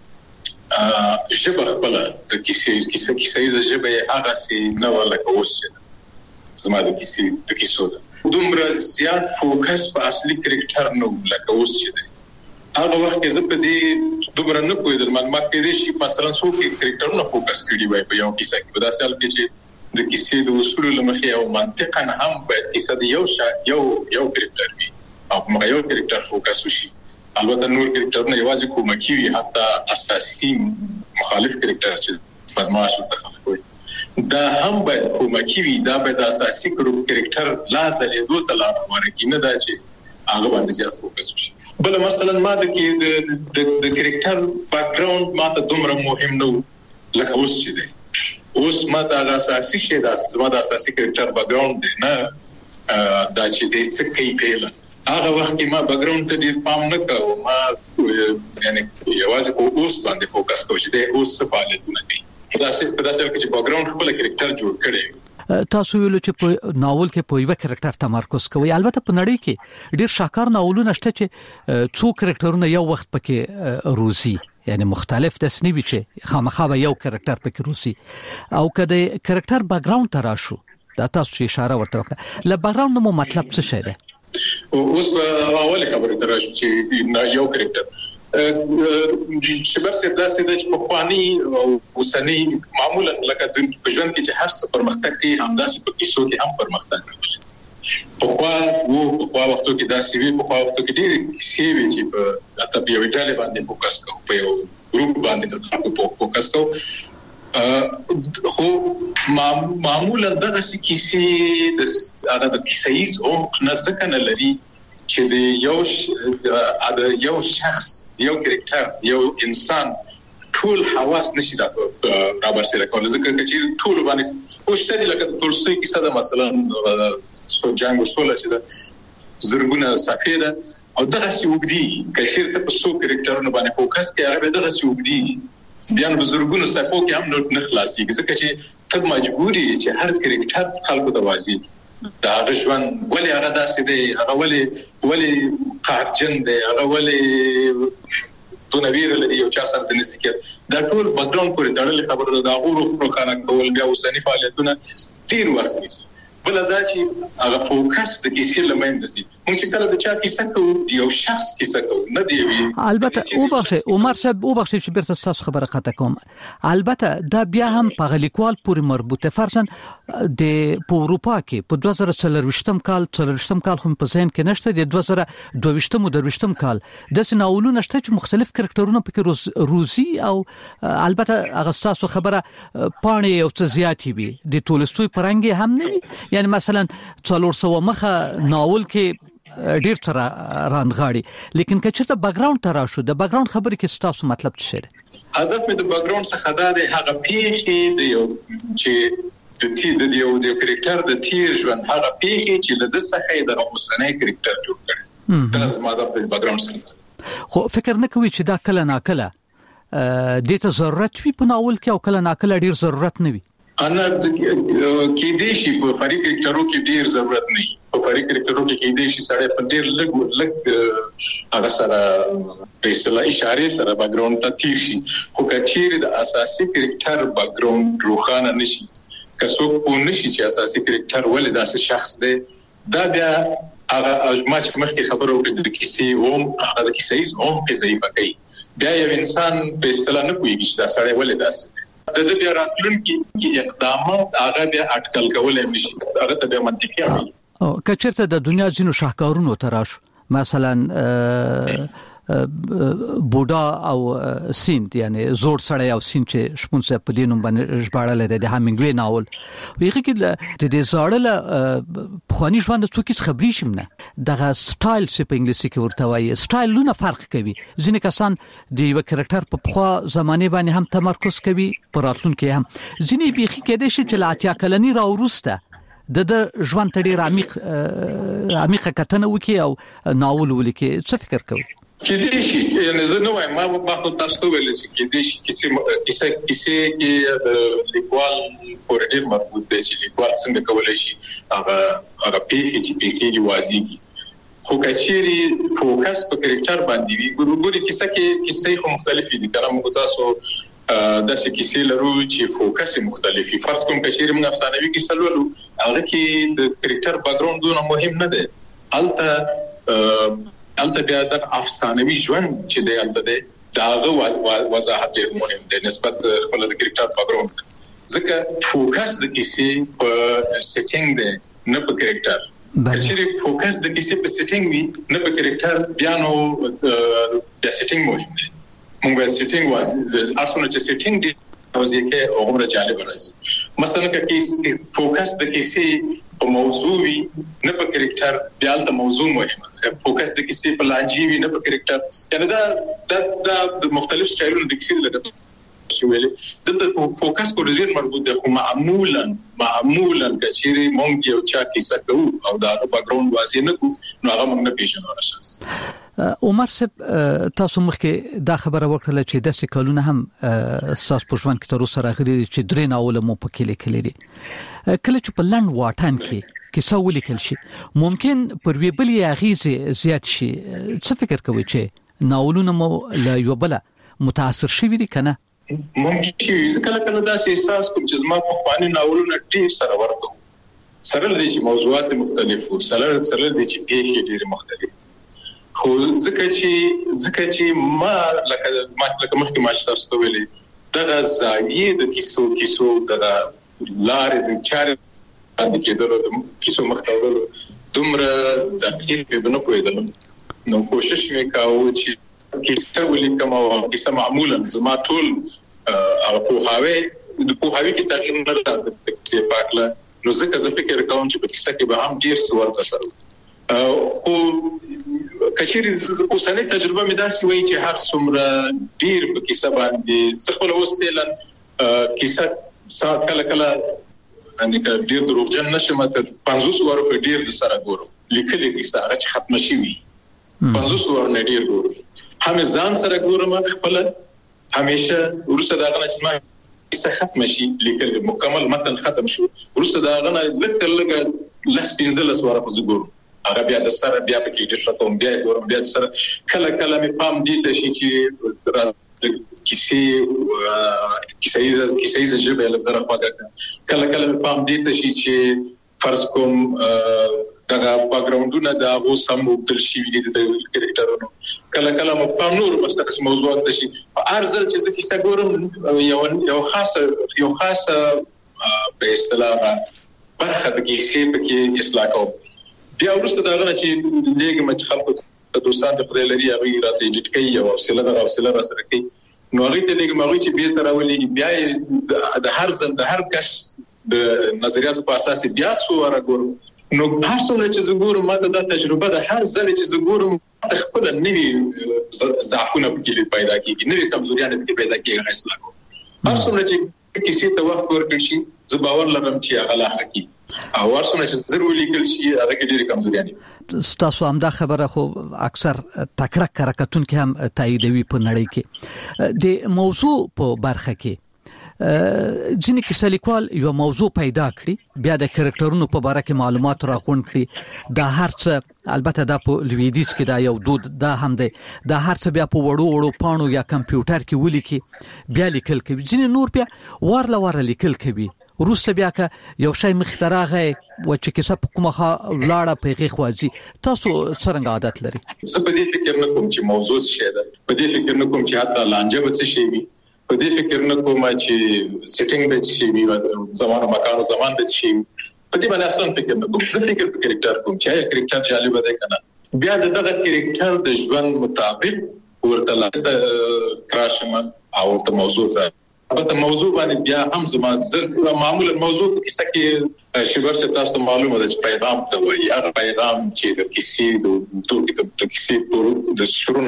ژبه خپل د کیسې د ژبه هغه سي نه ولکه اوس زما د کیسو دومره زیات فوکس په اصلي کریکټر نو لکه اوس چې هغه وخت کې زه په دې دومره نه پوهېدم معلومات کې شي مثلا څوک کریکټرونه فوکس کړي وای په یو کیسه کې په داسې حال کې چې د کیسې د اصول لمخې او منطقاً هم باید کیسه د یو کریکټر وي او په یو کریکټر فوکس وشي البته نور کریکټرونه یوازې کومکی وي حتی اساسي مخالف کریکټر چې بدمعاش ورته خلک وایي دا هم باید کومکی وي دا باید اساسي کریکټر لا ځلېدو ته لار ورکړي نه دا چې هغه باندې زیات فوکس وشي بل مثلا ما د کریکټر بیک ګراوند ما ته دومره مهم نه لکه اوس چې دی اوس ما دا اساسي شی دا زما د اساسي کریکټر بیک ګراوند دی نه دا چې د څه کوي فعل هغه وخت کې ما بیک ګراوند ته ډیر پام نه کوم ما یعنی یوازې په اوس باندې فوکس کوم چې د اوس څه فعالیتونه کوي دا څه چې بیک ګراوند خپل کریکټر جوړ کړي تاسو ویلو چې په ناول کې په یو کریکټر تمرکز کوي البته په نړۍ کې ډیر شاکار ناولونه شته چې څو کریکټرونه یو وخت پکې روزي یعنی مختلف تصنیفي چې خامخا یو کریکټر پکې روزي او کله کریکټر بیک ګراوند ته راشو دا تاسو اشاره ورته وکړه ل بیک ګراوند مو مطلب څه شی دی اوس په اول خبره تر راشو چې یو کریکټر شبر سي داسې د پخوانی او اوسنی معمولا لکه د ژوند کې چې هر څه پرمختګ کوي همداسې په کیسو کې هم پرمختګ کوي په خوا وختو کې داسې وي په خوا وختو کې ډېر سی وی چې په اته په یو ډول باندې فوکس کوو په یو ګروپ باندې تاسو فوکس کوو خو معمولا دغه کیسې د کیسې او نزدک نه لري چې یو شخص یو کریکټر یو انسان ټول حواس نشي دا برابر سره کول ځکه چې ټول باندې خوشتري لکه تولستوی کیسه ده مثلا سو جنگ وسوله چې ده زرګونه صفحې ده او دغه سی وګدي کشیر ته په سو کریکټرونو باندې فوکس کوي هغه دغه سی وګدي بیا نو زرګونه صفحو کې هم نه خلاصي ځکه چې ته مجبوري چې هر کریکټر خلکو ته واځي دا غژوان ولې هغه داسې دی هغه ولې قهرجن دی هغه ولې دونویر لري یو چا سره د نسکر دا ټول بیک ګراوند پورې تړلې خبره ده دا غوړو خانه کول بیا اوسنی فعالیتونه ډیر وخت نیسي بل دا چې هغه فوکس د کیسې لمنځه دي موږ چې کله د چا کیسه کوو یو شخص کیسه کوو نه دی البته او بخښه عمر صاحب او بخښه چې بیرته تاسو خبره قطع کوم البته دا بیا هم په غلیکوال پورې مربوطه فرضاً د په اروپا کې په 2023م کال هم په ذهن کې نشته د 2022م او 23م کال د سناولونه نشته چې مختلف کریکټرونه پکې روزي او البته هغه تاسو خبره پانی او څه زیاتی وي د تولستوی پرنګي هم نه وي یعنی مثلا 400 مخه ناول کې ډیر تر راندغاړي لیکن که چېرته بیک ګراوند ته راشو د بیک ګراوند خبرې کې تاسو مطلب څه دی هدف مې د بیک ګراوند څخه دا دی هغه پیښې دی چې د یو کریکټر د تیر ژوند هغه پیښې چې له د څخه د اوسنۍ کریکټر جوړ کړي دا ماده په بیک ګراوند سره خو فکر نه کوي چې دا کله ناکله د ته ضرورت وي په ناول کې او کله ناکله ډیر ضرورت نه وي انا کې دې شي په فري کریکټرو کې ډیر ضرورت نه په فري کریکټرو کې دې شي سړی په ډیر لږ هغه سره په اصطلاح اشاره سره بیک ګراوند ته تیر شي خو کچیر د اساسي کریکټر بیک ګراوند روخانه نشي که څوک په نشي چې اساسي کریکټر ولې داسې شخص دی دا بیا هغه اجماع چې مخکې خبرو وکړه د کیسې هم هغه د کیسې هم قضیه پکې بیا یو انسان په اصطلاح نه کوي چې دا سړی ولې داسې د بیا راتلونکي اقدامات هغه بیا اټکل کول هم نشي هغه ته بیا منطقي وي او کچرته د دنیا ځینو شاهکارونو تراش مثلا بوډا او سیند یعنی زوړ سړی او سیند چې شپون صاحب په دینوم باندې ژباړل د هامینګوی ناول ویغه کې د دې زړل خونی ژوند څوکیس خبري شمنه دغه سټایل چې په انګلیسي کې ورته وایي سټایلونه فرق کوي ځینې کسان د یو کریکټر په خوا زمانه باندې هم تمرکز کوي پر راتلونکي هم ځینې بيخي کېدې شي چې لاتیا کلنی راورسته د ژوند ډېر عمیق کتنه وکي او ناول ولیکي څه فکر کوي کېدې شي یعنی زه نو وایم ما خو تاسو ویل چې کېدې شي کیسه کې لیکوال پر ډېر مربوط دی چې لیکوال څنګه کولای شي هغه پیښې چې پیښې واضحي خو کچيري فوکس په کریکټر باندې وي ګوري کیسه خو مختلفې دي کله موږ تاسو د څه کیسې لرو چې فوکس مختلفي فرض کوم کچيري موږ افسانوي کیسه لرو هغه کې د کریکټر بیک ګراوند دونه مهم نه دی البته بیا د افسانوي ژوند چې دی البته داغه وضاحت ډېر مهم دی نسبت خپل د کریکټر بیک ګراوند ځکه فوکس د کیسې په سیټینګ دی نه په کریکټر چې فوکس د کیسې په سیټینګ وي نه په کریکټر بیا نو د سیټینګ مهم دی موږ سیټینګ واز اصله چې سیټینګ دی او ځکه عمره جالب راځي مثلا کې فوکس د کیسې په موضوع وي نه په کریکټر بیا د موضوع مهمه فوکس د کیسې په لانجې وي نه په کریکټر یعنی دا د مختلف سټایلونو د کیسې لپاره شویلې دلته فوکس په ډیر مربوط دی خو معمولا کچيري مونږ یو چا کیسه کوو او دا بیک ګراوند واضح نه کو نو هغه موږ نه پیژنو راشه عمر صاحب تاسو مخکې دا خبره وکړه چې د سکالونه هم ساس په ژوند کې تر اوسه راغلي چې درې ناول مو پکې لیکلي دي کله چې په لند واټن کې کیسه ولیکل شي ممکن پر وی بل یاغیزه زیات شي څه فکر کوي چې ناولونه مو له یو بل متاثر شي دي کنه ممکن کله دا احساس کوم چې زما په خواني ناولونه ډېر سره ورته سره د دې موضوعات مختلفو سره د دې پیښې ډېر مختلف خو ځکه چې ما لکه مخکې ما تاسو ویلي دا زاویه د کیسو د لارې د چارې د کېدلو د کیسو مختلف دومره دقیق به نه پوهیدلم نو کوشش وکاو چې کیسه ولیکم او کیسه معمولا زما ټول په هاوی کې تغییر نه راځي چې پاکله نو زه فکر کوم چې په کیسه کې به هم ډیر څه ورته سره خو کچېری اوسنۍ تجربه مې داسې وایي چې هر څومره ډیر په کیسه باندې څه خپل اوس په کیسه کله ان ډیر دروغجن نشم ته 500 ورو ډیر سره ګورم لیکلي کیسه هغه چې ختم شي وي 500 ور نه ډیر ګورم هم ځان سره ګورم خپل همیشه ورسره دا غنه چې ما کیسه ختم شي لیکل مکمل متن ختم شو ورسره دا غنه لکه لس پنځلس ور په ګورم هغه بیا د سره بیا په کې ډېر کوم بیا ګورم بیا سره کله مې پام دي ته شي چې کیسه ژبه له زره خواږه کله مې پام دي ته شي چې فرض کوم دا بیک ګراوندونه دا اوس سم مبدل شي دي د کریکټرونو کله مو په نور مستقص موضوعات دي ارزل چې کیسه ګورم یو خاصه په اصطلاح برخه د کیسې په کې اصلاح کوم بیا ورسته دا غواړم چې لږ مچ خلکو ته دوستان ته خدای لري هغه راته ایډیټ کوي او حوصله را سره کوي نو هغه ته لږ مغوي چې به تراولي بیا د هر ځل د هر کس د نظریاتو په اساس بیا څو ورګورم نو هر څومره چې زګورم ماته دا تجربه ده هر ځل چې زګورم خپل نوی ضعفونه پکې پیدا کیږي نوی کمزوریانه پکې پیدا کیږي اصلاح کوم هر څومره چې کیسې ته وخت ورکړي شي زه باور لرم چې هغه لا حقي او هر څومره چې ضروري لیکل شي هغه ډېر کمزوریانه تاسو هم دا خبره خو اکثر تکړه کارکتون کې هم تاییدوي په نړۍ کې د موضوع په برخه کې ځینې کیسه لیکوال یو موضوع پیدا کړي بیا د کریکټرونو په اړه کې معلومات راغونډ کړي دا هرڅه البته دا په لویدیس کې دا یو دود دا هم دی دا هرڅه بیا په وړو پاڼو یا کمپیوټر کې ولیکي بیا لیکل کوي ځینې نور بیا ورله لیکل کوي وروسته بیا که یو شی مختراغه و چې کیسه په کومه لاړه پیغه خوازي تاسو څنګه عادت لري زه په دې فکر نه کوم چې موضوع څه ده په دې فکر نه کوم چې حتی لانجه به څه شي وي په دې فکر نه کوم چې سیټینګ به شي وي زمان او مکان زمان به شي په دې باندې اصلا فکر نه کوم. زه فکر په کریکټر کوم چې کریکټر جالب دی کنه. بیا دغه کریکټر د ژوند مطابق ورته لاته کراشم او ته موضوع ته البته موضوع باندې بیا هم زما زر معمولا موضوع کیسه کې شبر سے تاسو معلومه ده چې پیغام ته وایي هغه پیغام چې د کیسې د کیسې د شروع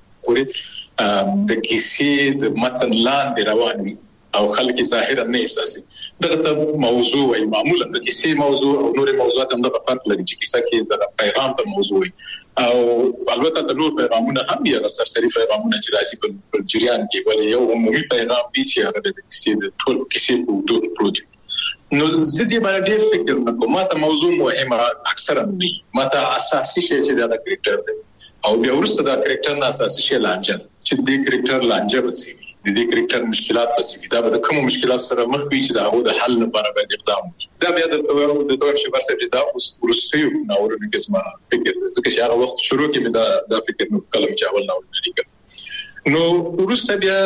پورې د کیسې د متن لاندې روان وي او خلک ظاهرا نه احساسي دغه موضوع وایي. معمولا د کیسې موضوع او نور موضوعات هم د فرق لري چې کیسه کې د پیغام ته موضوع وي او البته د نور پیغامونه هم یو سرسري پیغامونه چې راځي په جریان کې ولې یو عمومي پیغام دی چې هغه د کیسې د ټول کیسې په دوه پروت نو زه دې باندې ډېر فکر نکوم. ماته موضوع مهمه اکثرا نه ماته اساسي شی چې د کریکټر دی او بیا ورسره د کریکټر نه اساسي شی لانجه چې د کریکټر لانجه وسی د دې کریکټر مشکلات پسې دا به کوم مشکلات سره مخ وي چې دا هغه د حل لپاره باید اقدام وکړي. دا بیا د توګه چې ورسره چې دا اوس ورسېو نو ورته کې اسمه فکر ځکه چې هغه وخت شروع کې مې دا فکر نو کلم چې اول نو لیکم نو ورسره بیا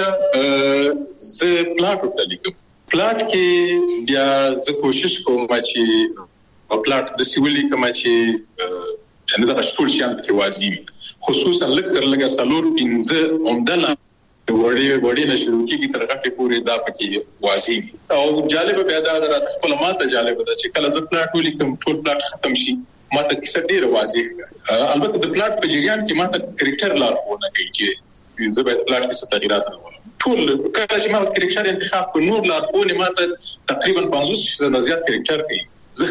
زه پلاټ ولیکم. پلاټ کې بیا زه کوشش کوم چې پلاټ د سیولي کما چې یعنی دا ټول شیان کې واضح خصوصا لکه لږه سالور انځ اومدل وړي نشو کېږي تر هغه پورې دا پکې واضح او جالب بیا دا درته خپل ماته جالب ده چې کله زه پلاټ ولیکم ټول پلاټ ختم شي ماته کیسه ډیره واضح البته د پلاټ په جریان کې ماته کریکټر لارښوونه کوي چې زه باید پلاټ کې څه تغیرات راوړم. ټول کله چې ما کریکټر انتخاب کړ نور لارښوونه ماته تقریبا 50% زیات کریکټر کوي.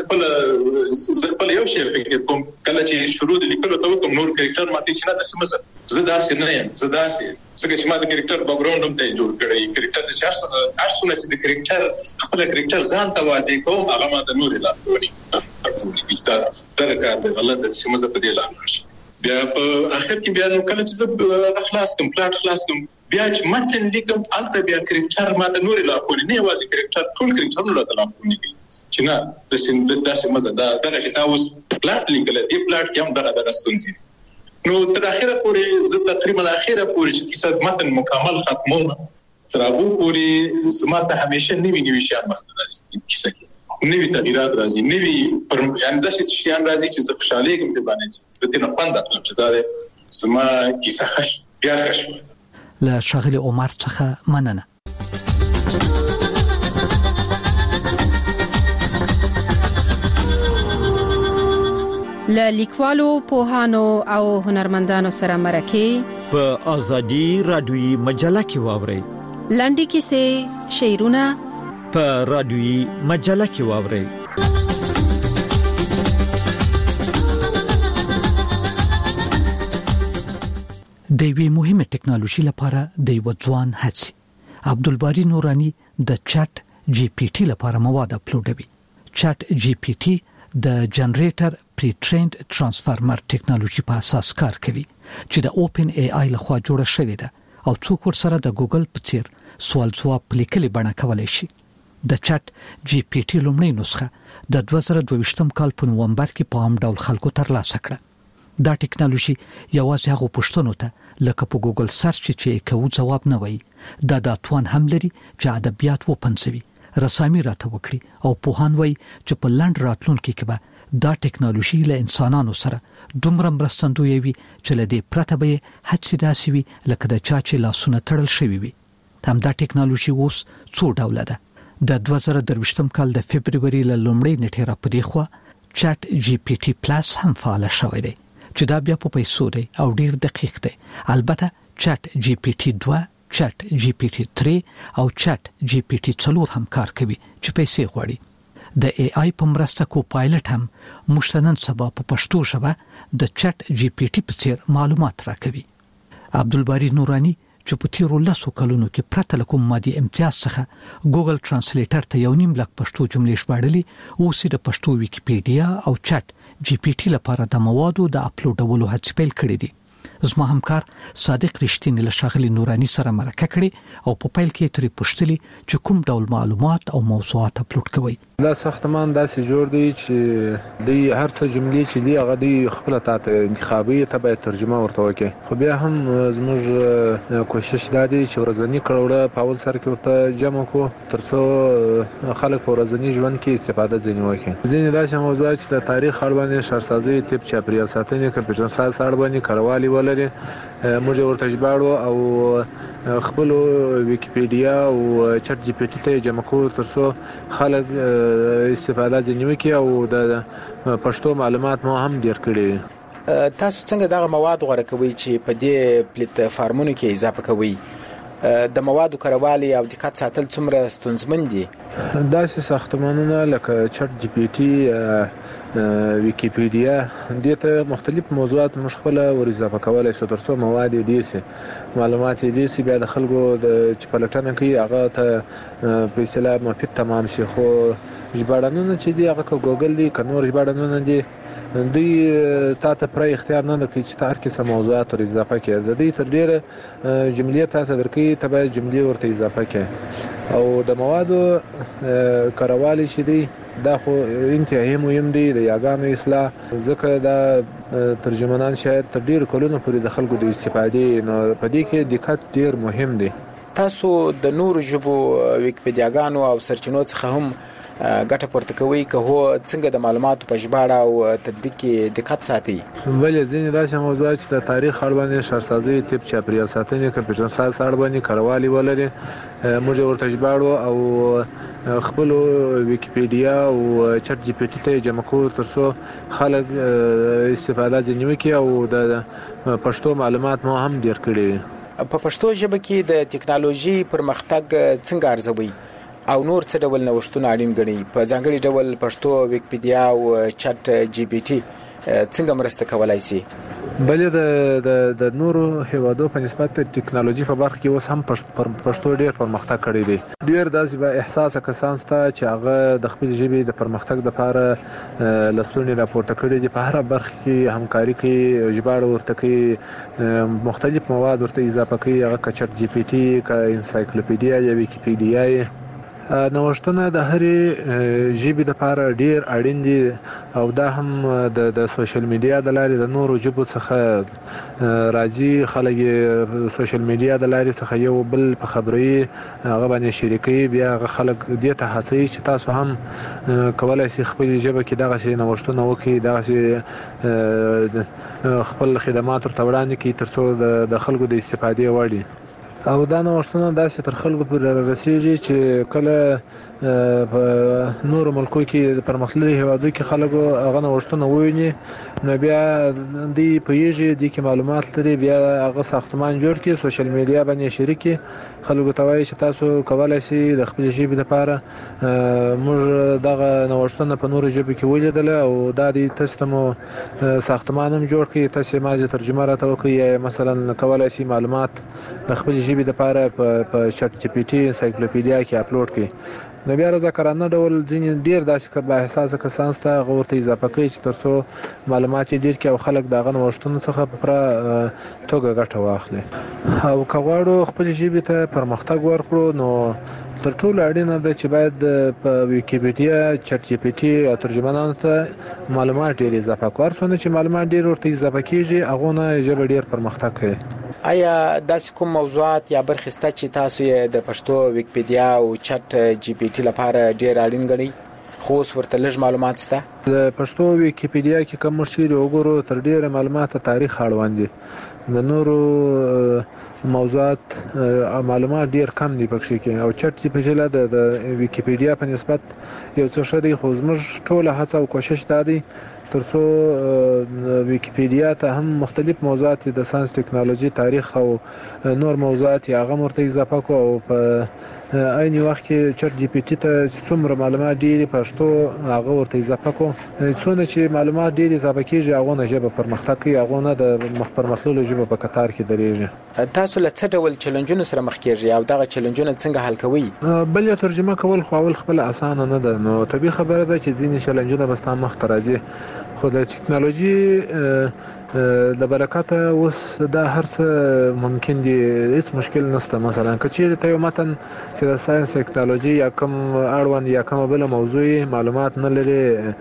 زه خپل یو شی فکر کوم کله چې شروع د لیکلو ته کوم نور کریکټر ماته چې نه د سمزه زه داسې نه یم زه داسې څنګه چې ما د کریکټر بیک ګراوند هم ته جوړ کړی کریکټر د هرڅونه چې د کریکټر خپل کریکټر ځان ته واضح کوم هغه ما د نور لارښوونې دا کار دی غلط د سمزه په دې لار شي. بیا په اخر کې بیا نو کله چې زه خلاص کوم پلاټ خلاص کوم بیا چې متن لیکم البته بیا کریکټر ما د نور لارښوونې نه واضح کریکټر ټول کریکټرونه له لارښوونې کوي چې نه د سیندس داسې مزه دا دغه چې تاسو پلاټ لیکل دی پلاټ کې هم دغه ستونزې نو تر اخره پورې زه تقریبا اخره پورې چې کیسه متن مکمل ختموم تر هغه پورې زما ته همیشه نوي شیان مخته راځي کیسه کې نوي تغیرات راځي نوي یعنی داسې شیان راځي چې زه خوشاله یم په باندې چې ته نه پاند اخلم چې دا زما کیسه خش بیا خش له شاغل عمر څخه مننه. له لیکوالو پوهانو او هنرمندانو سره مرکه په ازادي رادیوي مجله کې واوري لنډي کیسې شعرونه په رادیوي مجله کې واوري. د وی مهمه ټکنالوژي لپاره د یو ځوان هڅه عبدالباری نورانی د چات جی پی ټی لپاره مواد اپلوډوي. چات جی پی ټی د جنریټر پری ټریند ترانسفارمر ټکنالوژي په اساس کار کوي چې د اوپن ای آی لخوا جوړه شوې ده او څوک ورسره د ګوګل په څیر سوال ځواب لیکلي بڼه کولای شي. د چات جی پی ټی لومړی نسخه د 2022م کال په نوومبر کې په عام ډول خلکو ترلاسه کړه. دا ټکنالوژي یوازې هغه پوښتنو ته لکه په ګوګل سرچ چې کوو ځواب نه وایي دا توان هم لري چې ادبیات وپنځوي رسامي راته وکړي او پوهان وایي چې په لاند راتلونکي کې به دا ټکنالوژي له انسانانو سره دومره مرستندوی وي چې له دې پرته به هڅې داسې وي لکه د چا چې لاسونه تړل شوي وي. هم دا ټکنالوژي اوس څو ډوله ده. د 2023م کال د فبرवरी له لومړۍ نیټې را پدې خو چات جی پی ټی پلس هم فعال شوی دی چې دا بیا په پیسو دی او ډیر دقیق دی. البته چات جی پی ټی 2 چات جی پی ټی 3 او چات جی پی ټی 4 هم کار کوي چې پیسې غواړي. د ای آی په مرسته کو پایلټ هم مشتنن سبا په پښتو ژبه د چات جی پی ټی په څیر معلومات راکوي. عبدالباری نورانی چې په تیرو 10 کلونو کې پرته له کوم مادي امتیاز څخه ګوګل ترانسلیټر ته 1.5 لک پښتو جملې شپاړلې او سي د پښتو ویکیپیډیا او چات جی پی ټی لپاره د موادو د اپلوډولو هڅې پیل کړې دي. زما همکار صادق رښتینی له شاغلی نورانی سره مرکه کړې او په پیل کې ترې پوښتلې چې کوم ډول معلومات او موضوعات اپلوډ کوي. دا ساختمان داسې جوړ دی چې د هر څه جملې چې دی هغه دی خپل ته انتخابي ته به ترجمه ورته وکړي. خو بیا هم زموږ کوشش دا دی چې ورځنی کړوړه په اول سر کې ورته جمع کو ترڅو خلک په ورځنی ژوند کې استفاده ځنی وکړي. ځینې داسې موضوعات چې د تاریخ اړوند شهرسازي طب چاپیریال ساتنې کمپیوټر ساینس اړوند کاروالي ولري موږ ورته ژباړو او خپل ویکیپیډیا او چټ جی پی ټي ته جمع کوو ترڅو خلک استفاده ځنی وکړي او د پښتو معلومات مو هم ډیر کړي. تاسو څنګه دغه مواد غوړه کوي چې په دې پلیټ فارمونو کې اضافه کوي؟ د موادو کاروالي او دقت ساتل څومره ستونزمن دي؟ داسې ساختمانونه لکه چټ جی پی ټي ویکیپیډیا دې ته مختلف موضوعات موږ خپل ور اضافه کولای شو ترڅو مواد دې سي معلومات دې سي بیا د خلکو د چپلټنه کوي هغه ته په اصطلاح مفید تمام شي. خو ژباړنونه چې دی هغه ګوګل دی کنور ژباړنونه دي دوی تاسو پر اختیار نه لري چې هر کیسه موضوعات ور اضافه کړي. د دې تر ډیره جملې تاسو درکې ته به جملې ورته اضافه کړي او د موادو کاروالي چې دی دا خو انتهایی مهم دی د یاګانو اصلاح ځکه دا ترجمانان شاید تر ډیر کلونو پورې د خلکو د استفادې نو په دې کې دقت ډیر مهم دی. تاسو د نورو ژبو ویکیپیډیاګانو او سرچینو څخه هم ګټه پورته کوي که هو څنګه د معلوماتو په ژباړه او تطبیق کې دقت ساتي؟ ولې ځینې داسې موضوعات چې د تاریخ اړوند شهرسازي طب چاپیریال ساتنې کمپیوټر ساینس اړوند کاروالي ولري موږ ورته ژباړو او خپل ویکیپیډیا او چټ جی پی ټي ته جمع کوو ترڅو خلک استفاده ځنی وکړي او د پښتو معلومات مو هم ډیر کړي. په پښتو ژبه کې د ټکنالوژي پرمختګ څنګه ارزوي او نور څه ډول نوښتونه اړین ګڼي؟ په ځانګړي ډول پښتو ویکیپیډیا او چټ جی پی ټي څنګه مرسته کولای شي؟ بلې د نورو هیوادو په نسبت ټکنالوژي په برخه کې اوس هم پښتو ډیر پرمختګ کړی دی. ډیر داسې به احساس کسان ستا چې هغه د خپل ژبې د پرمختګ لپاره لسلونی راپورته کړی دي. په هر برخه کې همکاري کوي، ژباړه ورته کوي، مختلف مواد ورته اضافه کوي، هغه چټ جی پی ټي کا انسایکلوپیډیا یا ویکیپیډیا. نوښتونه د هرې ژبې لپاره ډیر اړین دي او دا هم د سوشل میډیا د لارې د نورو ژبو څخه راځي. خلک سوشل میډیا د لارې څخه یو بل په خبري هغه باندې شریکي، بیا هغه خلک دې ته هڅوي چې تاسو هم کولای شئ خپل ژبه کې دغه شی نوښتونه وکړئ، دغه خپل خدمات ورته وړاندې کړئ ترڅو د خلکو د استفادې وړ وي. او دا نوښتونه داسې تر خلکو پورې رسیږي چې کله په نورو ملکو کې پرمختللي هیوادو کې خلکو هغه نوښتونه وویني نو بیا دوی پوهیږي دي کې معلومات لري، بیا هغه ساختمان جوړ کړي، سوشل میډیا باندې شریک کړي، خلکو ته وایي چې تاسو کولای شئ د خپل ژبې لپاره موږ دغه نوښتونه په نورو ژبو کې ولیدل او دا دي تاسو ته ساختمان هم جوړ کړي، تاسو ماجه ترجمه راته وکړئ، مثلا کولای شئ معلومات د خپل ژبې لپاره په چټ جی پی ټي انسایکلوپیډیا کې اپلوډ کړئ. نو بیا رضاکارانه ډول ځینې ډیر داسې با احساسه کسان ستا هغه ورته اضافه کوي چې ترڅو معلومات ډیر کړي او خلک دغه نوښتونو څخه په پوره توګه ګټه واخلي. او که غواړو خپل ژبې ته پرمختګ ورکړو نو تر ټولو اړینه ده چې باید په ویکیپیډیا، چټ جی پی ټي او ترجمانانو ته معلومات ډیر اضافه کړو. څونه چې معلومات ډیر ورته اضافه کیږي هغه نه ژبه ډیر پرمختګ کوي. آیا داسې کوم موضوعات یا برخې شته چې تاسو یې د پښتو ویکیپیډیا او چټ جی پی ټي لپاره ډیر اړین ګڼئ خو اوس ورته لږ معلومات شته؟ د پښتو ویکیپیډیا کې کوم شی وګورو تر ډیره معلومات تاریخ اړوند دي، د نورو موضوعات معلومات ډیر کم دي پکې کې. او چټ جی پی ټي د ویکیپیډیا په نسبت یو څه شری خو زموږ ټوله هڅه او کوشش دی ترڅو ویکیپیډیا ته هم مختلف موضوعات د ساينس ټکنالوژي تاریخ او نور موضوعات هغه مرته اضافه کو او په عین وخت کې چټ جی پی ټي ته څومره معلومات ډیر پښتو هغه ورته اضافه کو. څونه چې معلومات ډیر اضافه کیږي هغه نه ژبه پرمختګ کوي، هغه نه د پرمختللو ژبه په قطار کې درېږي. تاسو له څه ډول چیلنجونو سره مخ کیږئ او دغه چیلنجونه څنګه حل کوئ؟ بل ترجمه کول خو اول خپل اسانه نه ده، نو طبيعي خبره ده چې ځینې چیلنجونه بس مخ ته راځي، خو د ټکنالوژي د برکت اوس دا هر څه ممکن دي، هیڅ مشکل نشته. مثلا کچې ته یو متن چې د ساينس ټیکنالوژي یا کوم اړوند یا کوم بل موضوع معلومات نه لري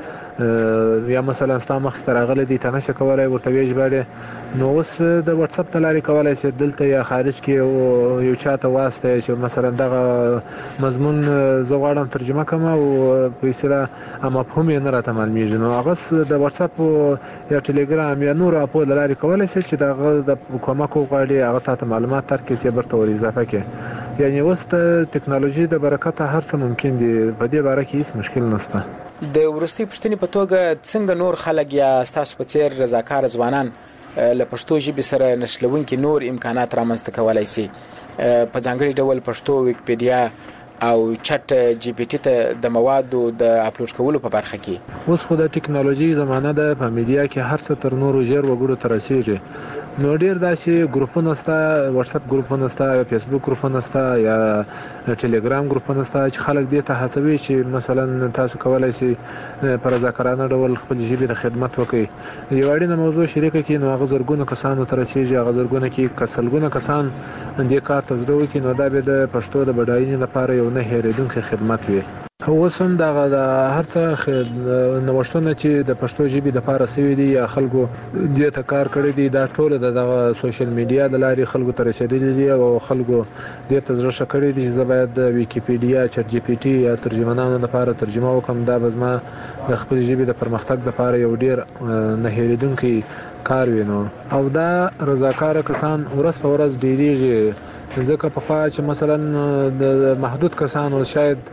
یا مثلا ستا مخ ته راغلي دي ته نشه کولای ورته ویژباړي، نو اوس د واتس اپ تلاري کولای شي دلته یا خارج کې یو چاته واسطه چې مثلا دغه مضمون زه غواړم ترجمه کوم او په اصطلاح مفهوم یې نه راته معلومیږي، نو هغه د واتس اپ یا ټلګرام یا نور اپو لاري کولای شي چې دغه د کومک وغواړي هغه ته معلومات ترکړي چې برته ور اضافه کړي. یعنی اوس د ټکنالوژي د برکت هر څه ممکن دي، په دې باره کې هیڅ مشکل نشته. د ورستي پښتني په توګه څنګه نور خلک یا تاسو په څیر رضاکار ځوانان له پښتو ژبې سره نښلونکي نور امکانات رامنځته کولای شي، په ځانګړي ډول پښتو ویکیپیډیا او چټ جی پی ټی ته د موادو د اپلوډ کولو په برخه کې؟ اوس خو د ټکنالوژي زمانه ده، په میډیا کې هر څه تر نورو ژر وګړو ته رسیږي، نو ډیر داسې ګروپونه سته، واتس اپ ګروپونه سته، فیسبوک ګروپونه سته یا ټلګرام ګروپونه سته چې خلک دې ته هڅوي چې مثلا تاسو کولای شئ په رضاکارانه ډول خپل ژبې د خدمت وکړي، یو اړینه موضوع شریکه کړي، نو هغه زرګونه کسانو ته رسیږي، هغه زرګونه کې کسلګونه کسان دې کار ته زده وکړي، نو دا به د پښتو د بډاینې لپاره یو نه هېرېدونکی خدمت وي. اوس هم دغه د هر څه نوښتونه چې د پښتو ژبې لپاره سوي دي یا خلکو دې ته کار کړی دی، دا ټول دغه سوشل میډیا د لارې خلکو ته رسیدلي دي او خلکو دې ته زړه کړی دي چې زه باید د ویکیپیډیا، چټ جی پی ټی یا ترجمانانو لپاره ترجمه وکم، دا به زما د خپل ژبې د پرمختګ لپاره یو ډیر نه هېرېدونکی کار وینو. او دا رضاکار کسان ورځ په ورځ ډیریږي، ځکه په خوا چې مثلا د محدود کسانو شاید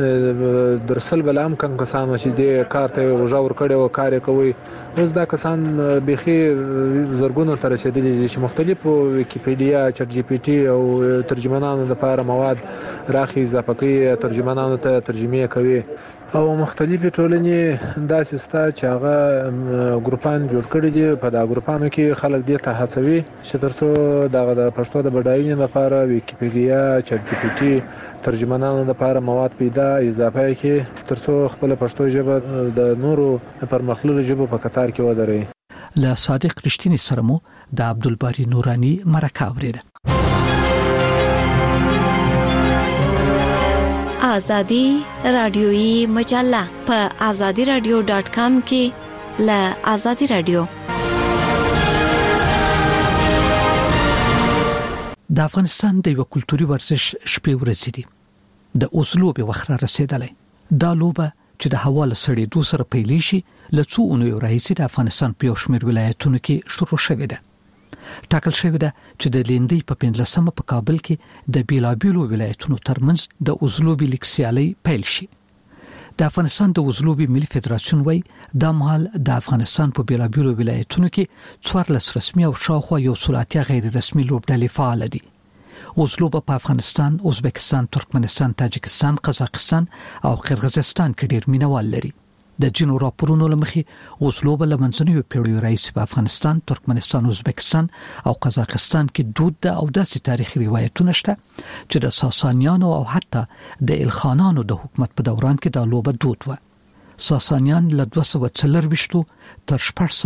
درسل بلام کم کسانو چې د کار ته وژاور کړي او کار کوي، اوس دا کسان بيخي زرګونو تر رسیدلي دي چې مختلفو ویکیپیډیا، چټ جی پی ټی او ترجمانانو لپاره مواد راخي اضافه کوي، ترجمانانو ته ترجمه کوي، او مختلفې ټولنې داسې ستا چې هغه ګروپان جوړ کړي دي، په دا ګروپانو کې خلک دې ته هڅوي چې ترڅو د پښتو د بډاینې لپاره ویکیپیډیا، چټ جی پی ټی، ترجمانانو لپاره مواد پیدا اضافه کړي، ترڅو خپل پښتو ژبه د نورو پرمختللو ژبو په کتار کې ودرې. له صادق رښتینی سره مو د عبدالباری نورانی مرکه اوریده. آزادی رادیویی مجله په azadiradio.com کې له آزادی رادیو. د افغانستان د یو کلتوري ورزش شپې ورځې دي. د اوسلو به وخره رسیدلې. دا لوبه چې د هوا له سړېدو سره پیلې شي له څو اونیو راهیسې د افغانستان په یو شمېر ولایتونو کې شروع شوې ده. ټاکل شوې ده چې د لیندۍ په 15مه په کابل کې د بیلابیلو ولایتونو ترمنځ د اوزلوبي لیګ سیالي پیل شي. د افغانستان د اوزلوبي ملي فدراسیون وای د مهال د افغانستان په بیلابیلو ولایتونو کې 14 رسمي او شاوخوا یو څلاتیا غیر رسمي لوبډلې فعال دي. اوزلوبه په افغانستان، ازبکستان، ترکمنستان، تاجکستان، قزاقستان او قرغیزستان کې ډیر مینوال لري. د جنو راپورونو لمخې اوزلوبه لمنځنیو پیړیو راهیسې په افغانستان، ترکمنستان، ازبکستان او قزاقستان کې دود ده او داسې تاریخي روایتونه شته چې د ساسانیانو او حتی د الخانانو د حکومت په دوران کې دا لوبه دود و. ساسانیان له 240 تر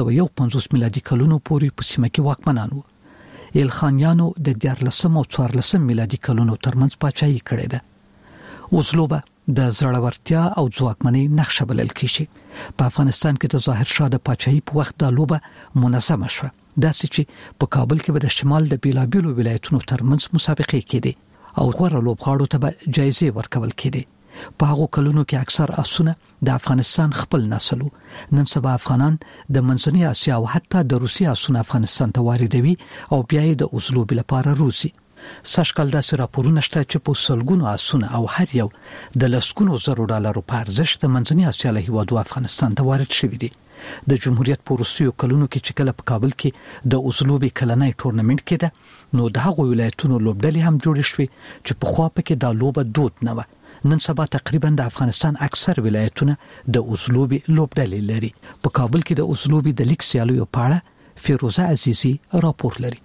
651 میلادي کلونو پورې په سیمه کې واکمنان وو. الخانیانو د 14 او 14 میلادي کلونو ترمنځ پاچاهي کړې ده. اوزلوبه د زړورتیا او ځواکمنۍ نقشه بلل کیږي. په افغانستان کې د ظاهر شاه د پاچاهۍ په وخت د لوبه منظمه شوه، داسې چې په کابل کې به د شمال د بیلابیلو ولایتونو ترمنځ مسابقې کېدې او غوره لوبغاړو ته به جایزې ورکول کېدې. په هغو کلونو کې اکثر آسونه د افغانستان خپل نسل وو. نن سبا افغانان د منځنۍ اسیا او حتی د روسیې آسونه افغانستان ته واردوي او بیا یې د اوزلوبې لپاره روزي. سشکل داسې راپورونه شته چې په سلګونو آسونه او هر یو د لسګونو زرو ډالرو په ارزښت د منځنۍ اسیا له هیوادو افغانستان ته وارد شوي دي. د جمهوریت په وروستیو کلونو کې چې کله په کابل کې د اوزلوبې کلنۍ ټورنمنت کېده، نو د هغو ولایتونو لوبډلې هم جوړې شوې چې پخوا پکې دا لوبه دود نه وه. نن سبا تقریبا د افغانستان اکثر ولایتونه د اوزلوبې لوبډلې لري. په کابل کې د اوزلوبې د لیګ سیالیو په اړه فیروزه عزیزی راپور لري.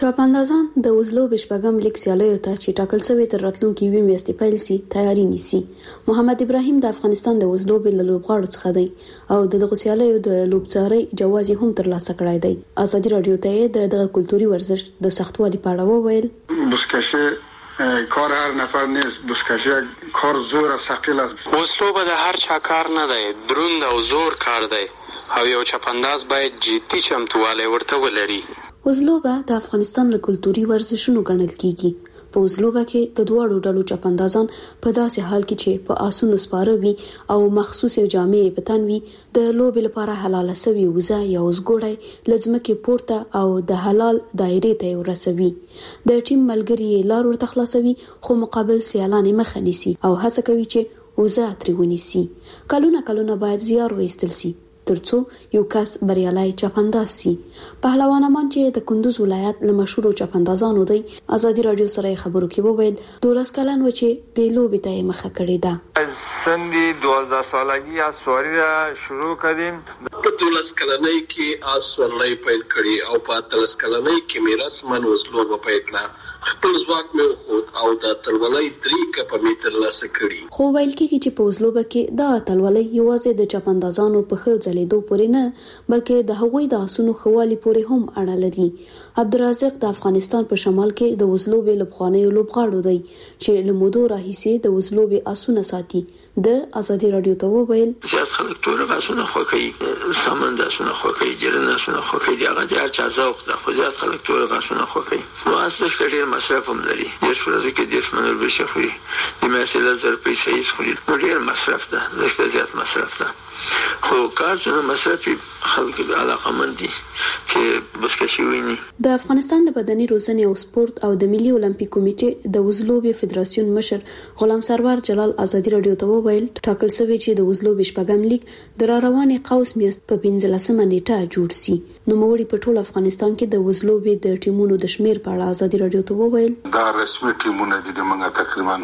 چاپاندازان د وزلو بشپغم لیک سیالیو ته چې ټاکل شوی تر راتلونکي وی میاشتې پیل سي تیاری نیسي. محمد ابراهیم د افغانستان د وزلو بل لوبغاړو څخه دی او دغه سیالیو د لوبڅاري جواز هم ترلاسه کړی دی. ازادي رادیو ته د کلتوري ورزش د سختوالي په اړه وویل. بسکشه کار هر نفر نیست، بسکشه کار زور و ثقیل است. وزلو به د هر چا کار نه دی، دروند او زور کار دی او یو چاپانداز باید جدي چمتوالی ورته ولري. وزلوبه د افغانستان له کلتوري ورزشونو ګڼل کیږي. په وزلوبه کې د دوه ډولو چاپاندازان په داسې حال کې چې په آسونو سپاره وي او مخصوصه جامې په تن وي د لوبې لپاره حلاله سوي وزه یا وزګوړی لزمکه پورته او د حلال دایره ته ورسوي. د ټیم ملګری لار ورته خلاصوي خو مقابل سیالان مخه نیسي او هڅه کوي چې وزه ترې ونیسي. کلونه باید زیار وایستل سي ترڅو یو کس بریالای چاپانداز سي. پهلوان امان چې د کندوز ولایت له مشهور چاپاندازانو دی ازادي رادیو سره خبرو کې وویل 12 کلن و چې د لوبې ته مخه کړې ده. سندي 12 سالګي اسواري را شروع کړم. په 12 کلنۍ کې اسورلۍ پیل کړې او په 13 کلنۍ کې مې رسمن وزلوبه پیل کړه. خپل ځواک مې وخت او د تلولۍ 3 کپ متر لاسه کړی. خو ویل کېږي چې په وزلوبه کې دا تلولۍ یوازې د چاپاندازانو په خځه لیدو پورې نه بلکې د هغوی د اسونو خوالي پورې هم اړه لري. عبدالرزاق د افغانستان په شمال کې د وزلوبې لوبغاړو لوبغاړو دی چې له مودو راهیسې د وزلوبې اسونه ساتي. د ازادي رادیو ته وویل چې خلک ټول اسونه خوښي، سامان د اسونه خوښي، جرن اسونه خوښي، هغه د هر چا ذوق د خو ځات خلک ټول اسونه خوښي. نو اصل ډېر مصرف هم لري. د شپږ کې د اسمنور بشي خوري د مسله زر پیسې خوري. نو ډېر مصرف ده، زیات مصرف ده. خو کارونه مصرفي خلک د علاقمند دي چې بسکشي ویني. د افغانستان د بدني روزنې او سپورت او د ملي اولمپیک کمیټې د وزلوبې فدراسیون مشر غلام سرور جلال ازادي رادیو ته وویل ټاکل شوی چې د وزلوبې شپږم لیگ د روانې قوس میاشت په 15مه نیټه جوړ شي. نو موږ په ټول افغانستان کې د وزلوبې د ټیمونو د شمیر په اړه ازادي رادیو ته وویل دا رسمي ټیمونه دي د منګه تقریبا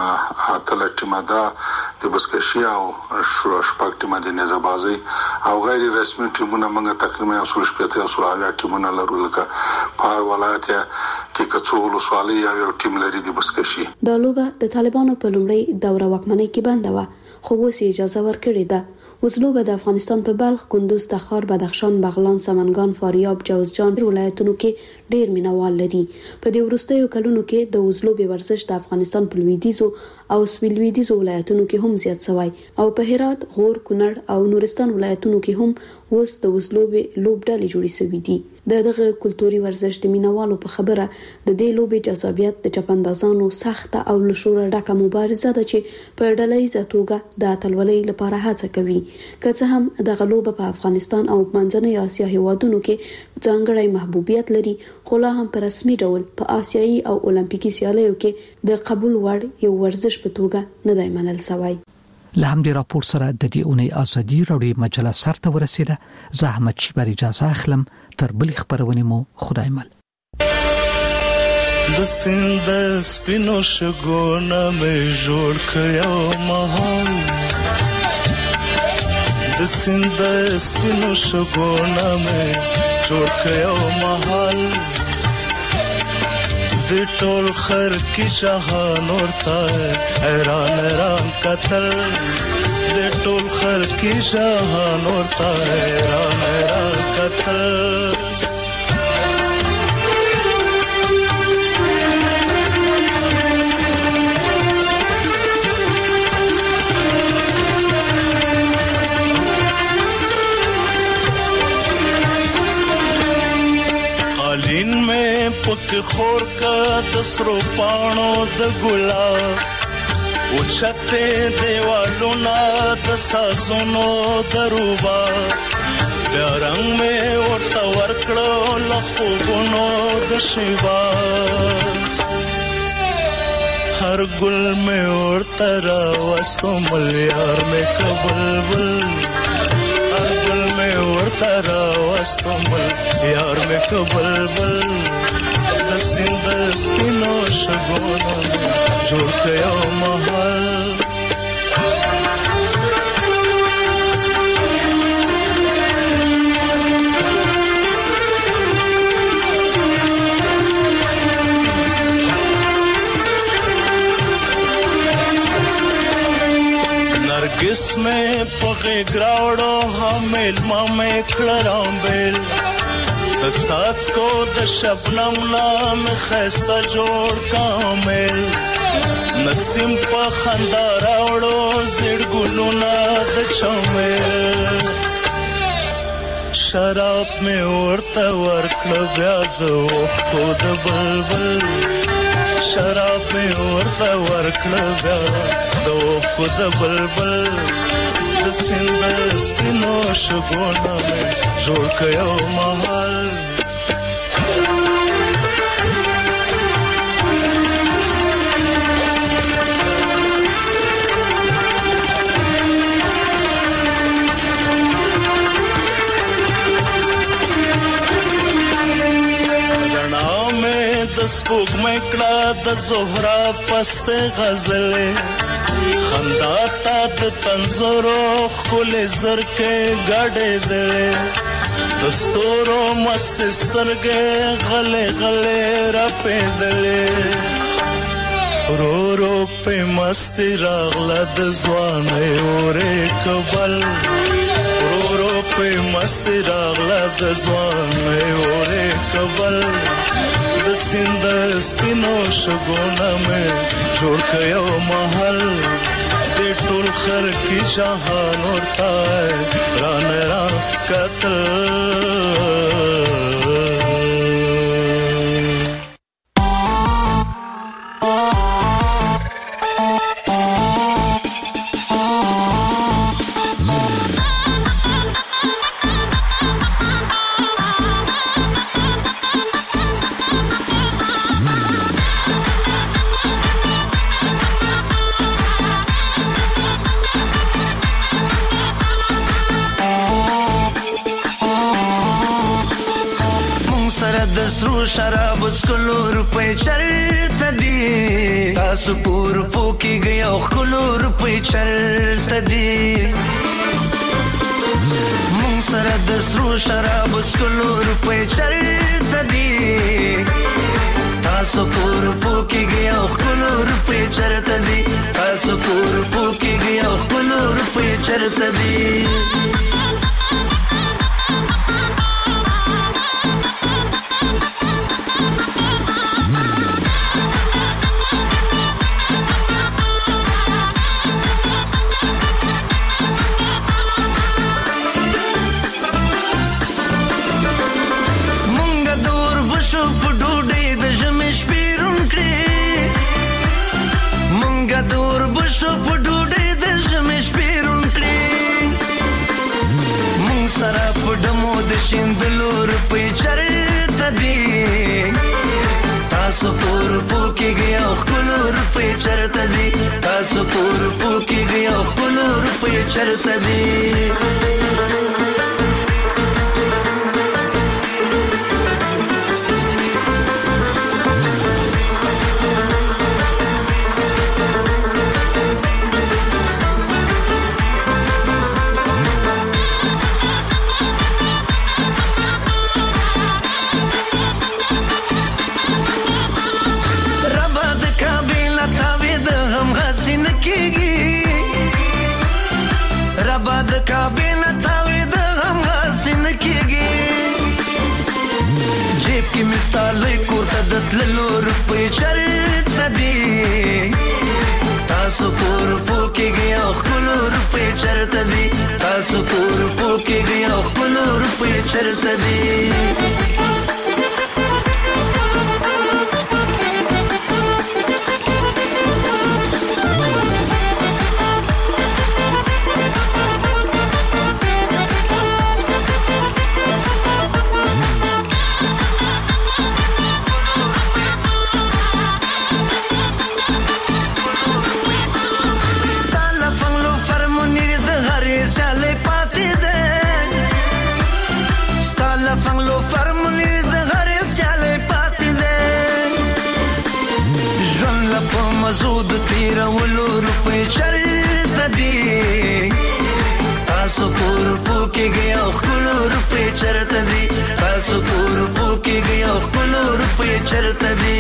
اتل ټیمه ده د بسکشي او شپږ ټیمه د نزبازي او غیر رسمي ټیمونه منګه تقریبا 180 ټیمونه لرو لکه په ولایت کې کڅو ولسوالۍ یو ټیم لري د بسکشي. د لوبه د طالبانو په لومړی دوره واکمنۍ کې بنده و خو اوس اجازه ورکړې ده. وزلوبه د افغانستان په بلخ، کندوز، تخار، بدخشان، بغلان، سمنګان، فاریاب، جوزجان ولایتونو کې ډېر مینوال لري. په دې وروستیو کلونو کې د وزلوبې ورزش د افغانستان په لویدیځو او سویلویدیځو ولایتونو کې هم زیات شوی او په هرات، غور، کونړ او نورستان ولایتونو کې هم اوس د وزلوبې لوبډلې جوړې شوې دي. دغه کلتوري ورزش د مینوالو په خبره د دې لوبې جذابیت د چاپاندازانو سخته او له شوره ډکه مبارزه ده چې په ډله‌ایزه توګه د اتلولۍ لپاره هڅه کوي. که څه هم دغه لوبه په افغانستان او منځنۍ اسیا هیوادونو کې ځانګړی محبوبیت لري خو لا هم په رسمي ډول په آسیایي او اولمپیکي سیالیو کې د قبول وړ یو ورزش په توګه نه دی منل شوی. له همدې راپور سره د دې اونۍ ازادي راډیو مجله سرته ورسیده. زحمت شي بر اجازه اخلم تر بل خبرونه مو خدای مل. د سند سپینو شګونه مې جوړ کړو مهال، د سند سپینو شګونه مې جوړ کړو مهال، د ټول خر کی شاهان ورته حیران قتل، د ټول خر کی شاهان ورته حیران قتل. قالین میں پک خور کا دسرو پانو د ګلاب او چته دیوالو نا د سازونو دروبا د رنگ میں ورته ورکړو لخوګونو د شیوا هر ګل میں ورته را وسو ملیار میں کبلبل هر ګل میں ورته را وسو مل یار میں کبلبل د سند سپینو شګونو جوړ کړو محل. غراوړو حامل ما مې کړرامبل د ساسکو د شبنم نام خسته جوړ کامل نسیم په خندا راوړو زړ ګلونه د چمل شراب مې ورته ورکړ بیا د وختو د بلبل شراب مې ورته ورکړ بیا د وختو د بلبل د سیند سپینو شګونه مې جوړ کړو محل سپوږ مکړه د زهرا پست غزلې خندا تا د تنزورو خل زرکې غړې دې دستورو مست سترګې غلې غلې را پېدلې رو رو په مست راغله د ځوانې اورې کبل رو رو په مست راغله د ځوانې اورې کبل د سیند سپینو شګونه مې جوړ کړو محل د ټول خر کی جهان ورته ران را کتل شراب سکلو روپے چرته دی تاسو پور پوکی گیا خلو روپے چرته دی مون سره د سرو شراب سکلو روپے چرته دی تاسو پور پوکی گیا خلو روپے چرته دی تاسو پور پوکی گیا خلو روپے چرته دی شیندلو روپے چرته دی تاسو پور پوکی گیا خلو روپے چرته دی تاسو پور پوکی گیا خلو روپے چرته دی رباد کابینه تاوی د غم غاسین کېږي جیب کې مستالې کوټه د تللو روپۍ چرته دي تاسو پور پوکېږي او خپلو روپۍ چرته دي تاسو پور پوکېږي او خپلو روپۍ چرته دي مزود تیرا ولو روپے چرته دی تاسو پور پوکې گیا خلو روپے چرته دی تاسو پور پوکې گیا خلو روپے چرته دی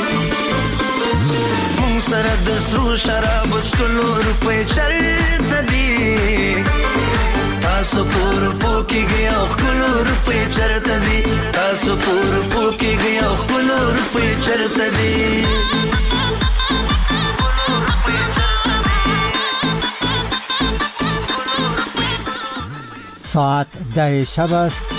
مون سره د سرو شراب سکلو روپے چرته دی تاسو پور پوکیږي او خپل روپې چرته دي تاسو پور پوکیږي او خپل روپې چرته دي ساعت 10 شب است